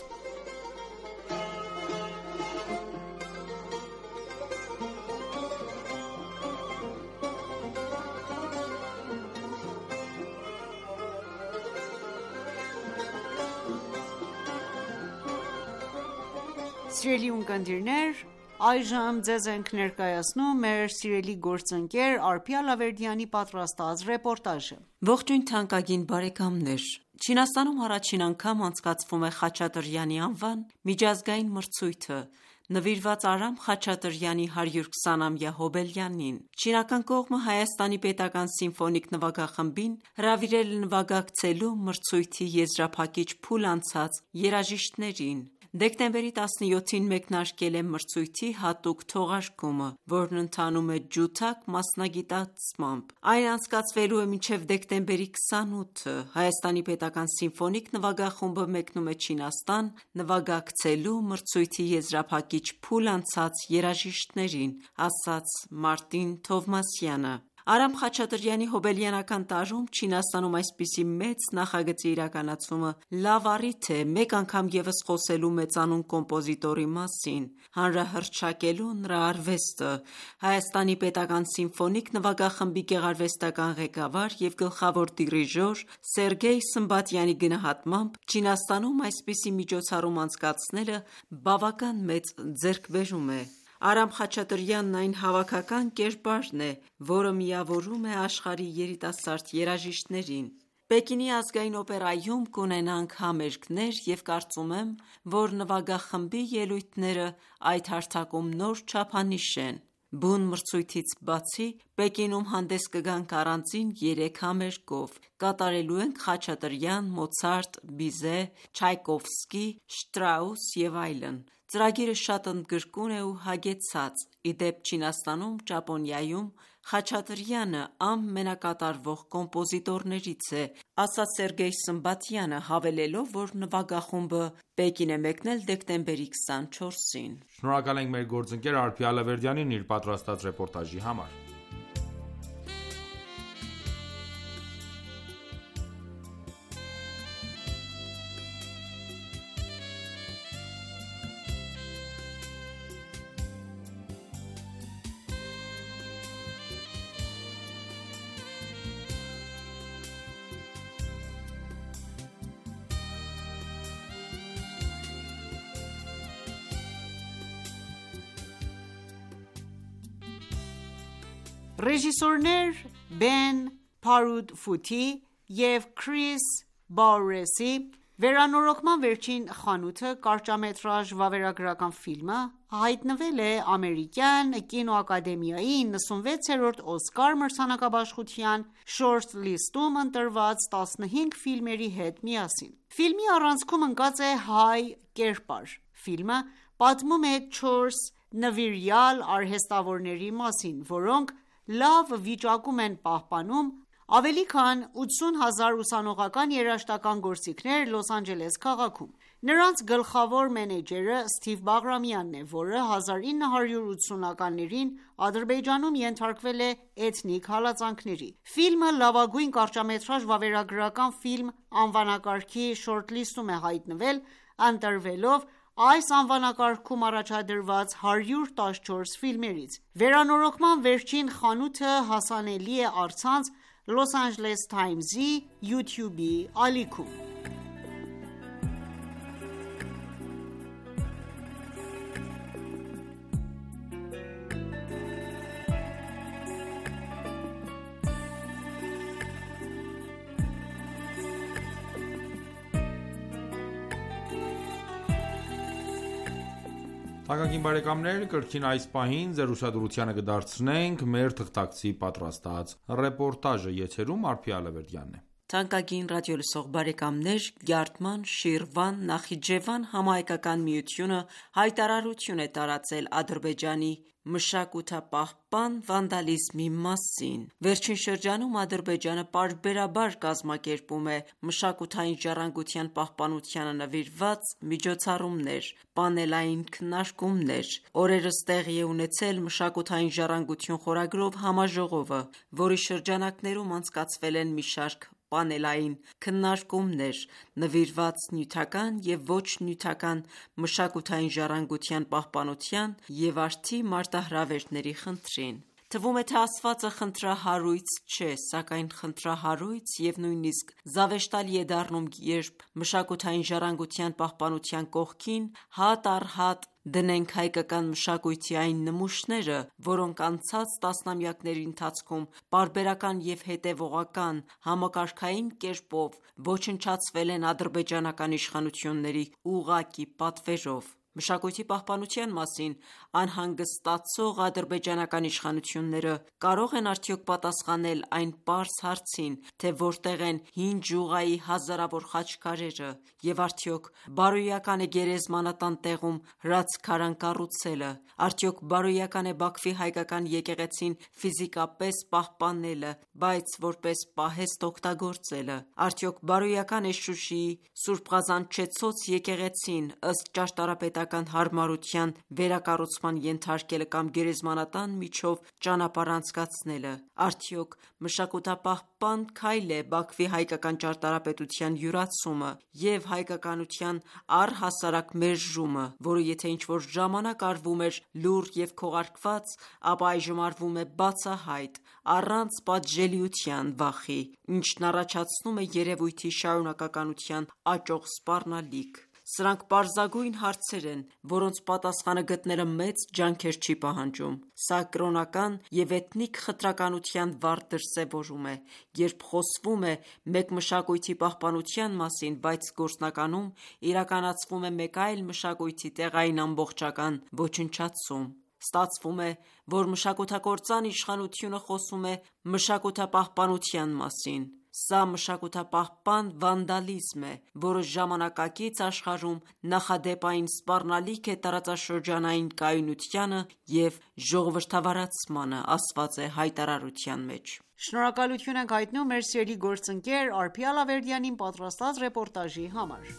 C: Սիրելի ունկնդիրներ, այժմ ձեզ ենք ներկայացնում մեր սիրելի գործընկեր Արփի Ալավերդյանի պատրաստած ռեպորտաժը։
D: Ողջույն թանկագին բարեկամներ։ Չինաստանում առաջին անգամ անցկացվում է Խաչատրյանի անվան միջազգային մրցույթը, նվիրված Արամ Խաչատրյանի 120-ամյա հոբելյանին։ Չինական կողմը Հայաստանի պետական սիմֆոնիկ նվագախմբին հրավիրել է նվագակցելու մրցույթի եզրափակիչ փուլ անցած երաժիշտներին։ Դեկտեմբերի 17-ին մեկնարկել է մրցույթի հատուկ թողարկումը, որն ընթանում է ջութակ մասնագիտացմամբ։ Այն անցկացվելու է մինչև դեկտեմբերի 28-ը։ Հայաստանի պետական սիմֆոնիկ նվագախումբը մեկնում է Չինաստան նվագակցելու մրցույթի եզրափակիչ փուլ անցած երաժիշտներին, ասաց Մարտին Թովմասյանը։ Արամ Խաչատրյանի հոբելյանական տարում Չինաստանում այսպիսի մեծ նախագծի իրականացումը լավ առիթ է մեկ անգամ ևս խոսելու մեծանուն կոմպոզիտորի մասին, հանրահռչակելու նրա արվեստը։ Հայաստանի պետական սիմֆոնիկ նվագախմբի գեղարվեստական ղեկավար և գլխավոր դիրիժոր Սերգեյ Սմբատյանի գնահատմամբ, Չինաստանում այսպիսի միջոցառում անցկացնելը բավական մեծ ձեռքբերում է։ Արամ Խաչատրյանն այն հավաքական կերպարն է, որը միավորում է աշխարհի երիտասարդ երաժիշտներին։ Պեկինի ազգային օպերայում կունենանք համերգներ և կարծում եմ, որ նվագախմբի ելույթները այդ հարթակում նոր չափանիշ են: Բուն մրցույթից բացի, Պեկինում հանդես կգանք առանձին 3 համերգով: Կատարելու ենք Խաչատրյան, Մոցարտ, Բիզե, Չայկովսկի, Շտրաուս և այլն: Ծրագիրը շատ ընդգրկուն է ու հագեցած: Ի դեպ, Չինաստանում, Ճապոնիայում Խաչատրյանը ամենակատարվող կոմպոզիտորներից է, ասաց Սերգեյ Սմբատյանը, հավելելով, որ նվագախումբը Պեկին է մեկնել դեկտեմբերի 24-ին:
A: Շնորհակալ ենք մեր գործընկեր Արփի Ալավերդյանին իր պատրաստած ռեպորտաժի համար:
C: Ռեժիսորներ Բեն Փարուդֆութի և Քրիս Բաուրեսի «Վերանորոգման վերջին խանութը» կարճամետրաժ վավերագրական ֆիլմը հայտնվել է ամերիկյան կինոակադեմիայի 96-րդ Օսկար մրցանակաբաշխության շորթ-լիսթում ընտրված 15 ֆիլմերի հետ միասին: Ֆիլմի առանցքում ընկած է հայ կերպար: Ֆիլմը պատմում է 4 նվիրյալ արհեստավորների մասին, որոնք լավ վիճակում են պահպանում ավելի քան 80,000 ուսանողական երաժշտական գործիքներ Լոս Անջելես քաղաքում: Նրանց գլխավոր մենեջերը Սթիվ Բաղրամյանն է, որը 1980-ականներին Ադրբեջանում ենթարկվել է էթնիկ հալածանքների: Ֆիլմը լավագույն կարճամետրաժ վավերագրական ֆիլմ անվանակարգի շորթ-լիսթում է հայտնվել, ընտրվելով այս անվանակարգում առաջադրված 114 ֆիլմերից: «Վերանորոգման վերջին խանութը» հասանելի է առցանց Los Angeles Times-ի YouTube ալիքում:
A: Թանկագին բարեկամներ, կրկին այս պահին ձեր ուշադրությանը կդարձնենք մեր թղթակցի պատրաստած ռեպորտաժը: Եթերում Արփի Ալավերդյանն է:
D: Թանկագին ռադիոլսող բարեկամներ, Գյարդման Շիրվան Նախիջևան համահայկական միությունը հայտարարություն է տարածել Ադրբեջանի մշակութապահպան վանդալիզմի մասին: Վերջին շրջանում Ադրբեջանը պարբերաբար կազմակերպում է մշակութային ժառանգության պահպանությանը նվիրված միջոցառումներ, պանելային քննարկումներ: Օրերս տեղի է ունեցել «Մշակութային ժառանգություն» խորագրով համաժողովը, որի շրջանակներում անցկացվել են մի շարք պանելային քննարկումներ՝ նվիրված նյութական և ոչ նյութական մշակութային ժառանգության պահպանության և արդի մարտահրավերների խնդրին: Թվում է, թե ասվածը խնդրահարույց չէ, սակայն խնդրահարույց և նույնիսկ զավեշտալի է դառնում, երբ մշակութային ժառանգության պահպանության կողքին հատ առ հատ դնենք հայկական մշակույթի այն նմուշները, որոնք անցած տասնամյակների ընթացքում պարբերական և հետևողական համակարգային կերպով ոչնչացվել են ադրբեջանական իշխանությունների ուղղակի պատվերով: Մշակույթի պահպանության մասին անհանգստացող ադրբեջանական իշխանությունները կարո՞ղ են արդյոք պատասխանել այն պարզ հարցին, թե որտե՞ղ են հին Ջուղայի հազարավոր խաչքարերը և արդյոք բարոյական է գերեզմանատան տեղում հրացքարան կառուցելը: Արդյոք բարոյական է Բաքվի հայկական եկեղեցին ֆիզիկապես պահպանելը, բայց որպես պահեստ օգտագործելը: Արդյոք բարոյական է Շուշիի Սուրբ եկեղեցին ըստ ճարտարապետական հարմարության վերակառուցման ենթարկելը կամ գերեզմանատան միջով ճանապարհ անցկացնելը: Արդյոք մշակութապահպան քայլ է Բաքվի հայկական ճարտարապետության յուրացումը և հայկականության առհասարակ մերժումը, որը եթե ինչ-որ ժամանակ արվում էր լուռ և քողարկված, ապա այժմ արվում է բացահայտ, առանց պատժելիության վախի, ինչն առաջացնում է երևույթի շարունակականության աճող սպառնալիք: Սրանք պարզագույն հարցեր են, որոնց պատասխանը գտնելը մեծ ջանքեր չի պահանջում: Սա կրոնական և էթնիկ խտրականության վառ դրսևորում է, երբ խոսվում է մեկ մշակույթի պահպանության մասին, բայց գործնականում իրականացվում է մեկ այլ մշակույթի տեղային ամբողջական ոչնչացում: Ստացվում է, որ մշակութակործան իշխանությունը խոսում է մշակութապահպանության մասին: Սա մշակութապահպան վանդալիզմ է, որը ժամանակակից աշխարհում նախադեպ այն սպառնալիք է տարածաշրջանային կայունությանը և ժողովրդավարացմանը, ասված է հայտարարության մեջ:
C: Շնորհակալություն ենք հայտնում մեր սիրելի գործընկեր Արփի Ալավերդյանին պատրաստած ռեպորտաժի համար: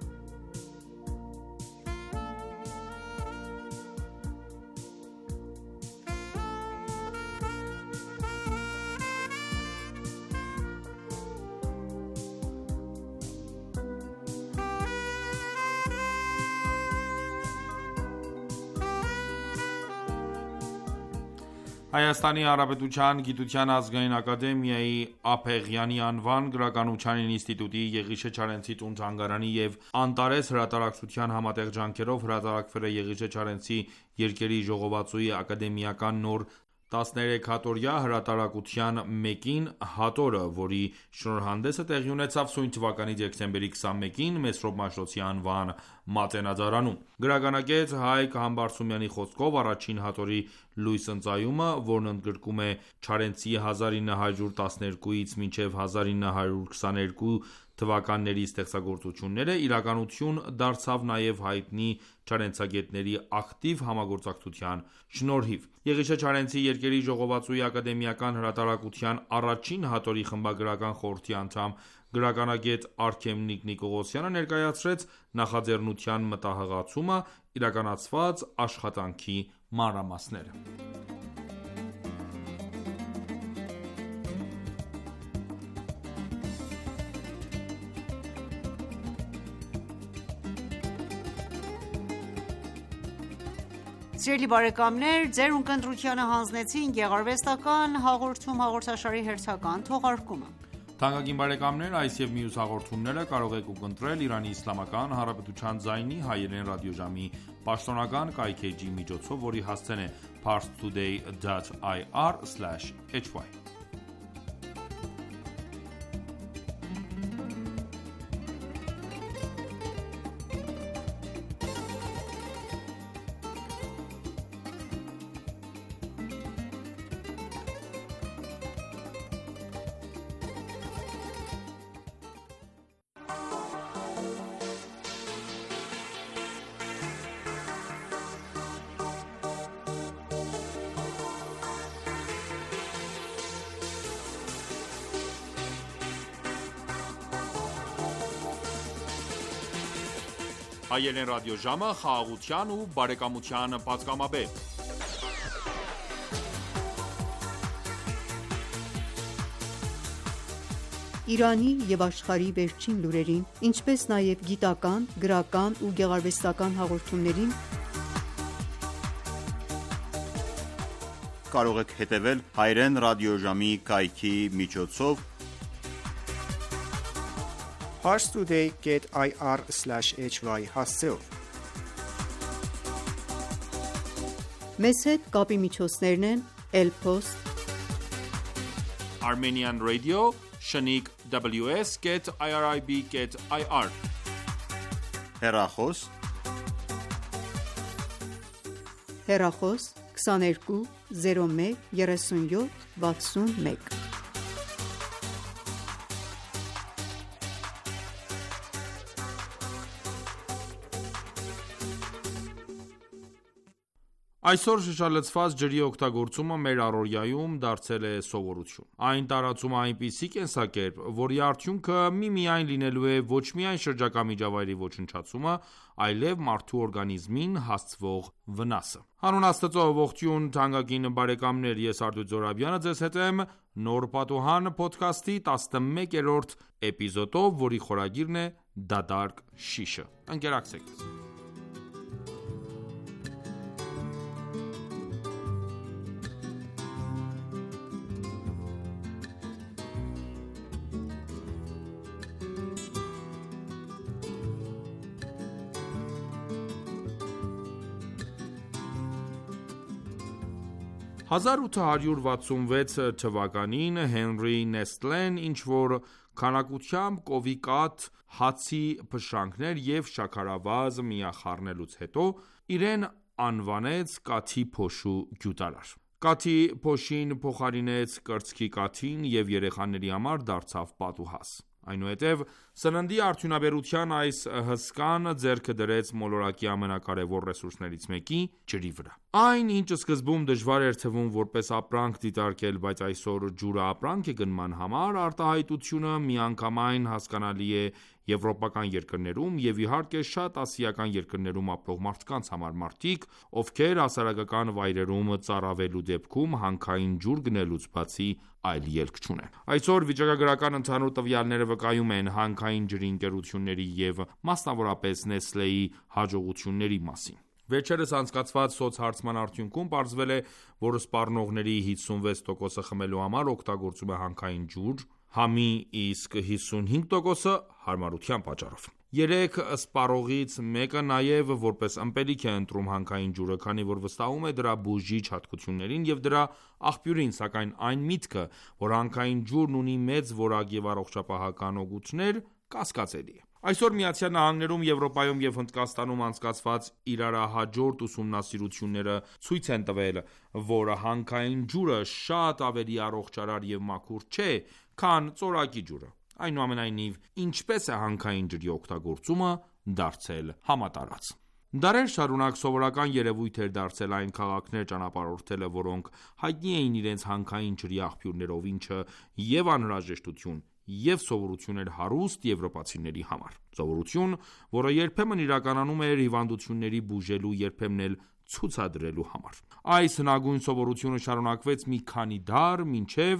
A: Հայաստանի Հանրապետության գիտության ազգային ակադեմիայի Ափեղյանի անվան գրականության ինստիտուտի Եղիշե Չարենցի տուն-թանգարանի և Անտարես հրատարակչության համատեղ ջանքերով հրատարակվել է Եղիշե Չարենցի երկերի ժողովածուի ակադեմիական նոր 13-հատորյա հրատարակության մեկին հատորը, որի շնորհանդեսը տեղի ունեցավ սույն թվականի դեկտեմբերի 21-ին Մեսրոպ Մաշտոցի անվան Մատենադարանում: Գրականագետ Հայկ Համբարձումյանի խոսքով առաջին հատորի լույս ընծայումը, որն ընդգրկում է Չարենցի 1912-1922 թվականների ստեղծագործությունները, իրականություն դարձավ նաև հայտնի չարենցագետների ակտիվ համագործակցության շնորհիվ: Եղիշե Չարենցի երկերի ժողովածուի ակադեմիական հրատարակության առաջին հատորի խմբագրական խորհրդի անդամ գրականագետ Արքեմնիկ Նիկողոսյանը ներկայացրեց նախաձեռնության մտահղացումը, իրականացված աշխատանքի մանրամասները:
C: Սիրելի բարեկամներ, ձեր ունկնդրությանը հանձնեցին գեղարվեստական հաղորդում հաղորդաշարի հերթական թողարկումը:
A: Թանկագին բարեկամներ, այս և մյուս հաղորդումները կարող եք ունկնդրել Իրանի Իսլամական Հանրապետության ձայնի հայերեն ռադիոժամի պաշտոնական կայքէջի միջոցով, որի հասցեն է parstoday.ir/hy: Հայերեն ռադիոժամը խաղաղության ու բարեկամության պատգամաբեր:
C: Իրանի և աշխարհի վերջին լուրերին, ինչպես նաև գիտական, գրական ու գեղարվեստական հաղորդումներին
E: կարող եք հետևել հայերեն ռադիոժամի կայքի միջոցով
F: parstoday.ir/hy հասցեով:
C: Մեզ հետ կապի միջոցներն են Elpost
A: Armenian Radio, Shaniq WS.IRIB.IR
E: Հեռախոս
C: 22 01 37 61:
A: Այսօր շշալցված ջրի օգտագործումը մեր առօրյայում դարձել է սովորություն: Այն տարածում է այնպիսի կենսակերպ, որի արդյունքը միմիայն լինելու է ոչ միայն շրջակա միջավայրի ոչնչացումը, այլև մարդու օրգանիզմին հասցվող վնասը: Հանուն Աստծո, ողջույն թանկագին բարեկամներ, ես Արտույտ Զոհրաբյանը ձեզ հետ եմ «Նոր պատուհան» փոդքասթի 11-րդ էպիզոդով, որի խորագիրն է «Դատարկ շիշը»: Ընկերակցեք մեզ: 1866 թվականին Հենրի Նեստլեն ինչ-որ քանակությամբ կովիկատ հացի փշրանքներ և շաքարավազ միախառնելուց հետո իրեն անվանեց կաթի փոշու գյուտարար: Կաթի փոշին փոխարինեց կրծքի կաթին և երեխաների համար դարձավ պատուհաս: Այնուհետև սննդի արդյունաբերության այս հսկան ձեռքը դրեց մոլորակի ամենակարևոր ռեսուրսներից մեկի՝ ջրի վրա: Այն, ինչ սկզբում դժվար էր թվում որպես ապրանք դիտարկել, բայց այսօր ջուրը ապրանք է գնման համար, արտահայտությունը միանգամայն հասկանալի է եվրոպական երկրներում և իհարկե շատ ասիական երկրներում ապրող մարդկանց համար, մարդիկ, ովքեր հասարակական վայրերում ծարավելու դեպքում հանքային ջուր գնելուց բացի այլ ելք չունեն: Այսօր վիճակագրական ընդհանուր տվյալները վկայում են հանքային ջրի ընկերությունների և մասնավորապես Նեստլեի հաջողությունների մասին: Վերջերս անցկացված սոցհարցման արդյունքում պարզվել է, որ սպառողների 56%-ը խմելու համար օգտագործում է հանքային ջուր, համի իսկ 55%-ը հարմարության պատճառով: 3 սպառողից մեկը նաև որպես ըմպելիք է ընտրում հանքային ջուրը, քանի որ վստահում է դրա բուժիչ հատկություններին և դրա աղբյուրին, սակայն այն միտքը, որ հանքային ջուրն ունի մեծ որակ և առողջապահական օգուտներ, կասկածելի է: Այսօր ԱՄՆ-ում, Եվրոպայում և Հնդկաստանում անցկացված իրարահաջորդ ուսումնասիրությունները ցույց են տվել, որ հանքային ջուրը շատ ավելի առողջարար և մաքուր չէ, քան ծորակի ջուրը: Այնուամենայնիվ, ինչպե՞ս է հանքային ջրի օգտագործումը դարձել համատարած: Դարեր շարունակ սովորական երևույթ էր դարձել այն քաղաքներ ճանապարհորդելը, որոնք հայտնի էին իրենց հանքային ջրի աղբյուրներով, ինչը և անհրաժեշտություն և սովորություն էր հարուստ եվրոպացիների համար: Սովորություն, որը երբեմն իրականանում էր հիվանդությունների բուժելու, երբեմն էլ ցուցադրելու համար: Այս հնագույն սովորությունը շարունակվեց մի քանի դար, մինչև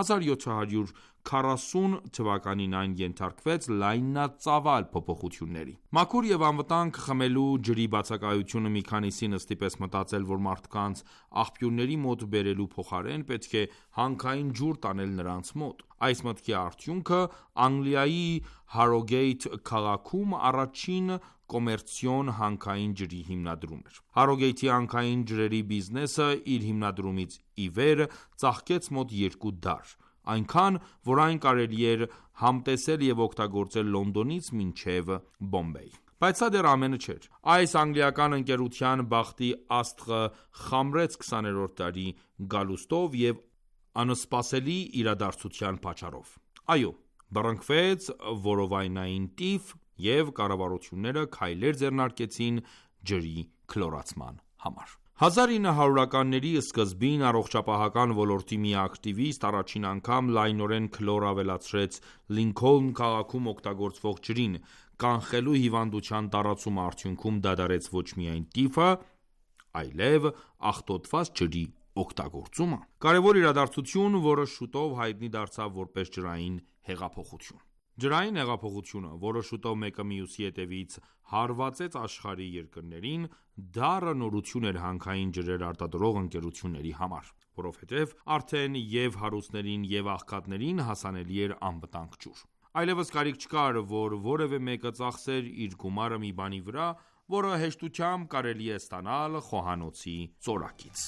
A: 1740 թվականին այն ենթարկվեց լայնածավալ փոփոխությունների: Մաքուր և անվտանգ խմելու ջրի բացակայությունը մի քանիսին ստիպեց մտածել, որ մարդկանց աղբյուրների մոտ բերելու փոխարեն պետք է հանքային ջուր տանել նրանց մոտ: Այս մտքի արդյունքը Անգլիայի Հարոգեյթ քաղաքում առաջին կոմերցիոն հանքային ջրի հիմնադրումն էր: Հարոգեյթի հանքային ջրերի բիզնեսը իր հիմնադրումից ի վեր ծաղկեց մոտ 2 դար, այնքան, որ այն կարելի էր համտեսել և օգտագործել Լոնդոնից մինչև Բոմբեյ: Բայց սա դեռ ամենը չէր: Այս անգլիական ընկերության բախտի աստղը խամրեց 20-րդ դարի գալուստով և անսպասելի իրադարձության պատճառով: Այո, բռնկվեց որովայնային տիֆ և կառավարությունները քայլեր ձեռնարկեցին ջրի քլորացման համար: 1900-ականների սկզբին առողջապահական ոլորտի մի ակտիվիստ առաջին անգամ լայնորեն քլոր ավելացրեց Լինքոլն քաղաքում օգտագործվող ջրին, կանխելու հիվանդության տարածումը: Արդյունքում դադարեց ոչ միայն տիֆը, այլև աղտոտված ջրի օգտագործումը: Կարևոր իրադարձություն, որը շուտով հայտնի դարձավ որպես ջրային հեղափոխություն: Ջրային հեղափոխությունը, որը շուտով մեկը մյուսի հետևից հարվածեց աշխարհի երկրներին, դառը նորություն էր հանքային ջրեր արտադրող ընկերությունների համար: Որովհետև արդեն և հարուստներին և աղքատներին հասանելի էր անվտանգ ջուր: Այլևս կարիք չկար, որ որևէ մեկը ծախսեր իր գումարը մի բանի վրա, որը հեշտությամբ կարելի է ստանալ խոհանոցի ծորակից: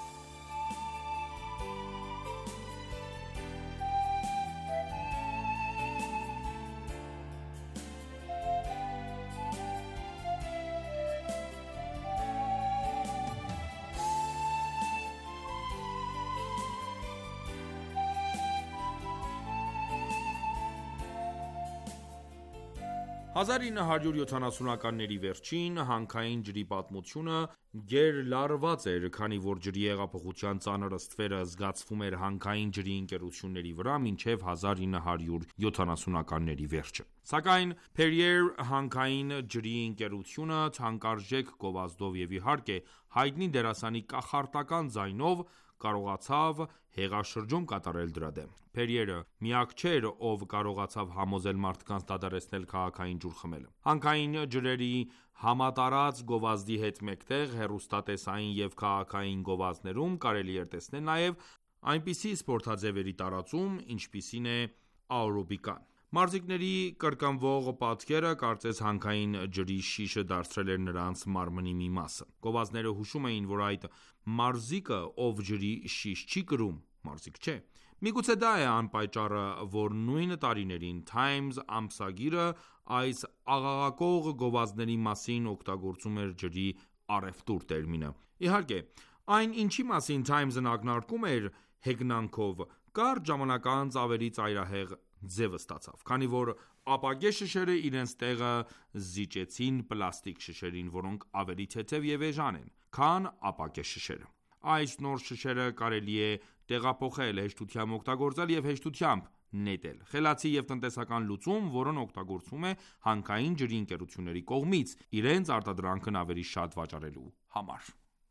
A: 1970-ականների վերջին, հանքային ջրի պատմությունը գերլարված էր, քանի որ ջրի հեղափոխության ծանր ստվերը զգացվում էր հանքային ջրի ընկերությունների վրա մինչև 1970-ականների վերջը: Սակայն Perrier հանքային ջրի ընկերությունը թանկարժեք գովազդով և իհարկե հայտնի դերասանի կախարդական ձայնով կարողացավ հեղաշրջում կատարել դրա դեմ: Perrier-ը միակ չէր, ով կարողացավ համոզել մարդկանց դադարեցնել քաղաքային ջուր խմելը: Հանքային ջրերի համատարած գովազդի հետ մեկտեղ, հեռուստատեսային և քաղաքային գովազդներում կարելի էր տեսնել նաև այնպիսի սպորտաձևերի տարածում, ինչպիսին է աէրոբիկան: Մարզիկների կրկնվող պատկերը կարծես հանքային ջրի շիշը դարձրել էր նրանց մարմնի մի մասը։ Գովազդները հուշում էին, որ այդ մարզիկը, ով ջրի շիշ չի կրում, մարզիկ չէ։ Միգուցե դա է անպատճառը, որ նույն տարիներին Times ամսագիրը այս աղաղակող գովազդների մասին օգտագործում էր ջրի առևտուր տերմինը։ Իհարկե, այն ինչի մասին Times-ն ակնարկում էր հեգնանքով, կարճ ժամանակ անց ավելի ծայրահեղ ձև ստացավ, քանի որ ապակե շշերը իրենց տեղը զիջեցին պլաստիկ շշերին, որոնք ավելի թեթև և էժան են, քան ապակե շշերը։ Այս նոր շշերը կարելի է տեղափոխել, հեշտությամբ օգտագործել և հեշտությամբ նետել։ Խելացի և տնտեսական լուծում, որն օգտագործվում է հանքային ջրի ընկերությունների կողմից, իրենց արտադրանքն ավելի շատ վաճառելու համար։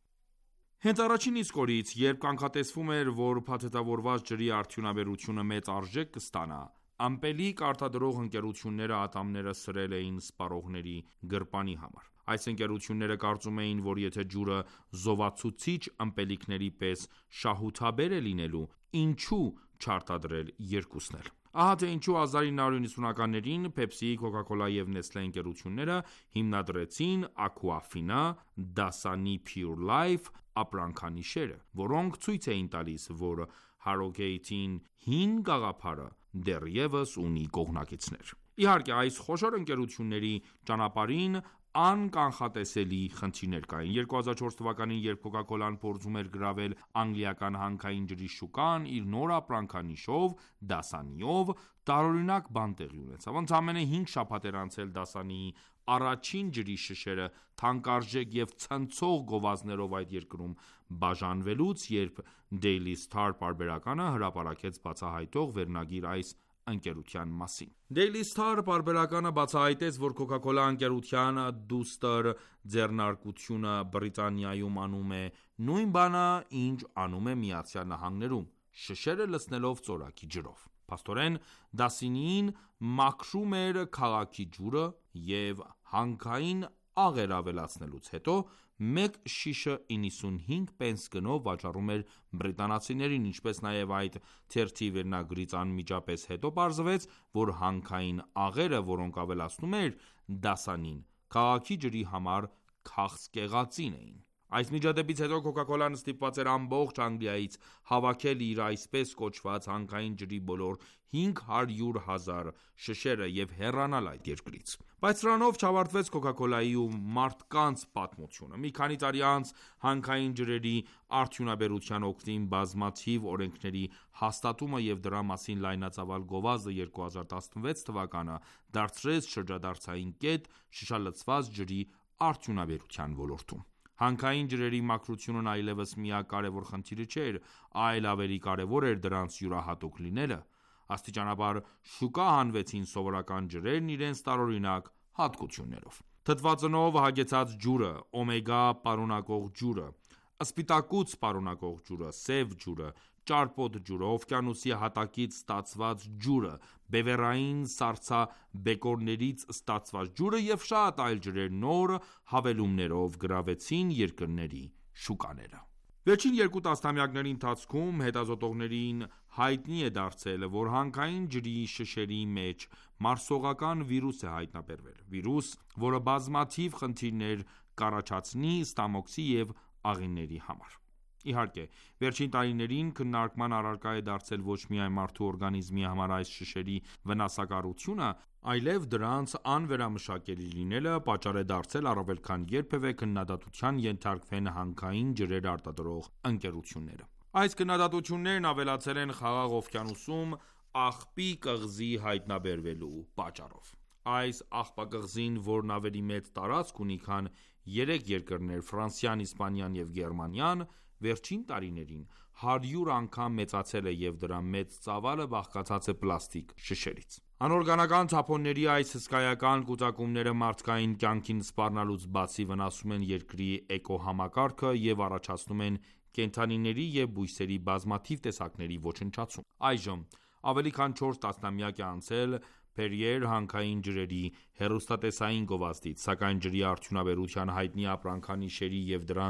A: Հենց առաջին իսկ օրից, երբ կանխատեսվում էր, որ փաթեթավորված ջրի արդյունաբերությունը մեծ արժեք կստանա, ըմպելիք արտադրող ընկերությունները ատամները սրել էին սպառողների գրպանի համար։ Այս ընկերությունները կարծում էին, որ եթե ջուրը զովացուցիչ ըմպելիքների պես շահութաբեր է լինելու, ինչու չարտադրել երկուսն էլ։ Ահա թե ինչու 1990-ականներին Pepsi, Coca-Cola և Nestle ընկերությունները հիմնադրեցին Aquafina, Dasani Pure Life ապրանքանիշերը, որոնք ցույց էին տալիս, որ Harrogate-ի հին գաղափարը դեռևս ունի կողմնակիցներ։ Իհարկե, այս խոշոր ընկերությունների ճանապարհին անկանխատեսելի խնդիրներ կային։ 2004 թվականին, երբ Coca-Cola-ն փորձում էր գրավել անգլիական հանքային ջրի շուկան իր նոր ապրանքանիշով Dasani-ով, տարօրինակ բան տեղի ունեցավ։ Ընդամենը 5 շաբաթ էր անցել Dasani-ի առաջին ջրի շշերը թանկարժեք և ցնցող գովազդներով այդ երկրում բաժանվելուց, երբ Daily Star պարբերականը հրապարակեց բացահայտող վերնագիր այս ընկերության մասին։ Daily Star պարբերականը բացահայտեց, որ Coca-Cola ընկերության դուստր ձեռնարկությունը Բրիտանիայում անում է նույն բանը, ինչ անում է ԱՄՆ-ում՝ շշերը լցնելով ծորակի ջրով։ Փաստորեն, Dasani-ին մաքրում էր քաղաքի ջուրը և հանքային աղեր ավելացնելուց հետո մեկ շիշը 95 պենս գնով վաճառում էր բրիտանացիներին, ինչպես նաև այդ թերթի վերնագրից անմիջապես հետո պարզվեց, որ հանքային աղերը, որոնք ավելացնում էր Dasani-ին, քաղաքի ջրի համար քաղցկեղածին էին։ Այս միջադեպից հետո Coca-Cola-ն ստիպված էր ամբողջ Անգլիայից հավաքել իր այսպես կոչված հանքային ջրի բոլոր 500,000 շշերը և հեռանալ այդ երկրից։ Բայց սրանով չավարտվեց Coca-Cola-ի ու մարդկանց պատմությունը։ Մի քանի տարի անց հանքային ջրերի արդյունաբերության օգտին բազմաթիվ օրենքների հաստատումը և դրա մասին լայնածավալ գովազդը 2016 թվականը դարձրեց շրջադարձային կետ շշալցված ջրի արդյունաբերության ոլորտում։ Հանքային ջրերի մաքրությունն այլևս միակ կարևոր խնդիրը չէր, այլ ավելի կարևոր էր դրանց յուրահատուկ լինելը։ Աստիճանաբար շուկա հանվեցին սովորական ջրերն իրենց տարօրինակ հատկություններով։ Թթվածնով հագեցած ջուրը, օմեգա պարունակող ջուրը, սպիտակուց պարունակող ջուրը, սև ջուրը, ճարպոտ ջուրը, օվկիանոսի հատակից ստացված ջուրը, բևեռային սառցաբեկորներից ստացված ջուրը և շատ այլ ջրեր նոր հավելումներով գրավեցին երկրների շուկաները։ Վերջին 2 տասնամյակների ընթացքում հետազոտողներին հայտնի է դարձել, որ հանքային ջրի շշերի մեջ մարսողական վիրուս է հայտնաբերվել։ Վիրուս, որը բազմաթիվ խնդիրներ կառաջացնի ստամոքսի և աղիների համար։ Իհարկե, վերջին տարիներին քննարկման առարկա է դարձել ոչ միայն մարդու օրգանիզմի համար այս շշերի վնասակարությունը, այլև դրանց անվերամշակելի լինելը պատճառ է դարձել առավել քան երբևէ քննադատության ենթարկվեն հանքային ջրեր արտադրող ընկերությունները։ Այս քննադատություններն ավելացել են Խաղաղ օվկիանոսում աղբի կղզի հայտնաբերվելու պատճառով։ Այս աղբակղզին, որն ավելի մեծ տարածք ունի, քան 3 երկրներ՝ Ֆրանսիան, Իսպանիան և Գերմանիան, վերջին տարիներին 100 անգամ մեծացել է և դրա մեծ ծավալը բաղկացած է պլաստիկ շշերից։ Անօրգանական թափոնների այս հսկայական կուտակումները մարդկային կյանքին սպառնալուց բացի վնասում են երկրի էկոհամակարգը և առաջացնում են կենդանիների և բույսերի բազմաթիվ տեսակների ոչնչացում։ Այժմ ավելի քան 4 տասնամյակ է անցել Perrier հանքային ջրերի հեռուստատեսային գովազդից, սակայն ջրի արդյունաբերության հայտնի ապրանքանիշերի և դրանց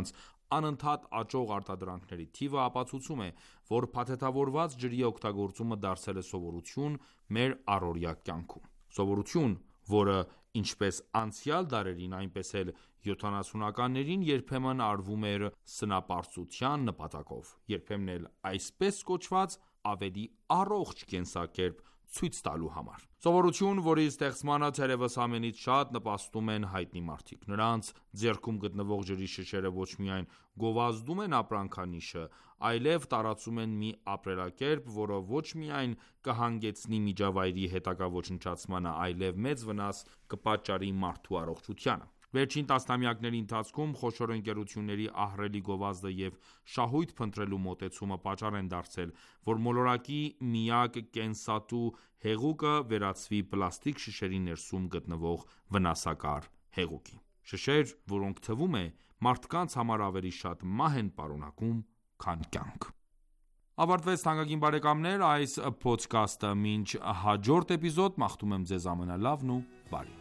A: անընդհատ աճող արտադրանքների թիվը ապացուցում է, որ փաթեթավորված ջրի օգտագործումը դարձել է սովորություն մեր առօրյա կյանքում։ Սովորություն, որը ինչպես անցյալ դարերին, այնպես էլ 70-ականներին երբեմն արվում էր սնապարծության նպատակով, երբեմն էլ այսպես կոչված ավելի առողջ կենսակերպ ցույց տալու համար։ Սովորություն, որի ստեղծմանը թերևս ամենից շատ նպաստում են հայտնի մարդիկ։ Նրանց ձեռքում գտնվող ջրի շշերը ոչ միայն գովազդում են ապրանքանիշը, այլև տարածում են մի ապրելակերպ, որը ոչ միայն կհանգեցնի միջավայրի հետագա ոչնչացմանը, այլև մեծ վնաս կպատճառի մարդու առողջությանը։ Վերջին տասնամյակների ընթացքում խոշոր ընկերությունների ահռելի գովազդը և շահույթ փնտրելու մոտեցումը պատճառ են դարձել, որ մոլորակի միակ կենսատու հեղուկը վերածվի պլաստիկ շշերի ներսում գտնվող վնասակար հեղուկի։ Շշեր, որոնք թվում է մարդկանց համար ավելի շատ մահ են պարունակում, քան կյանք։ Ավարտվեց թանկագին բարեկամներ այս փոդքասթը, մինչ հաջորդ էպիզոդ մաղթում եմ ձեզ ամենալավն ու բարի։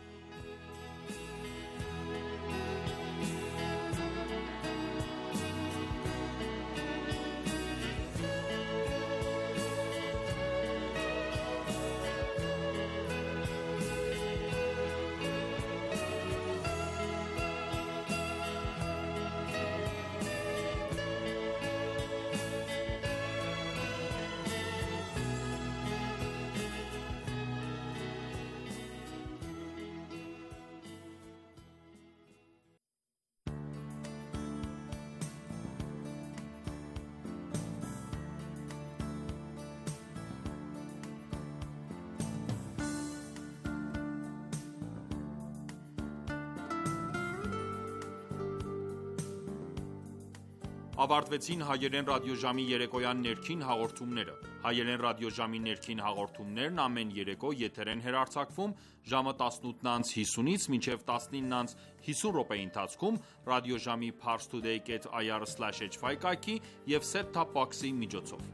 A: Ավարտվեցին հայերեն ռադիոժամի երեկոյան ներքին հաղորդումները։ Հայերեն ռադիոժամի ներքին հաղորդումներն ամեն երեկո եթեր են հեռարձակվում ժամը 18:50-ից մինչև 19:50 րոպեի ընթացքում ռադիոժամի parstoday.ir/hy կայքի և set-top box-ի միջոցով։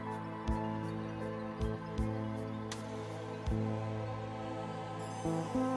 G: Thank you.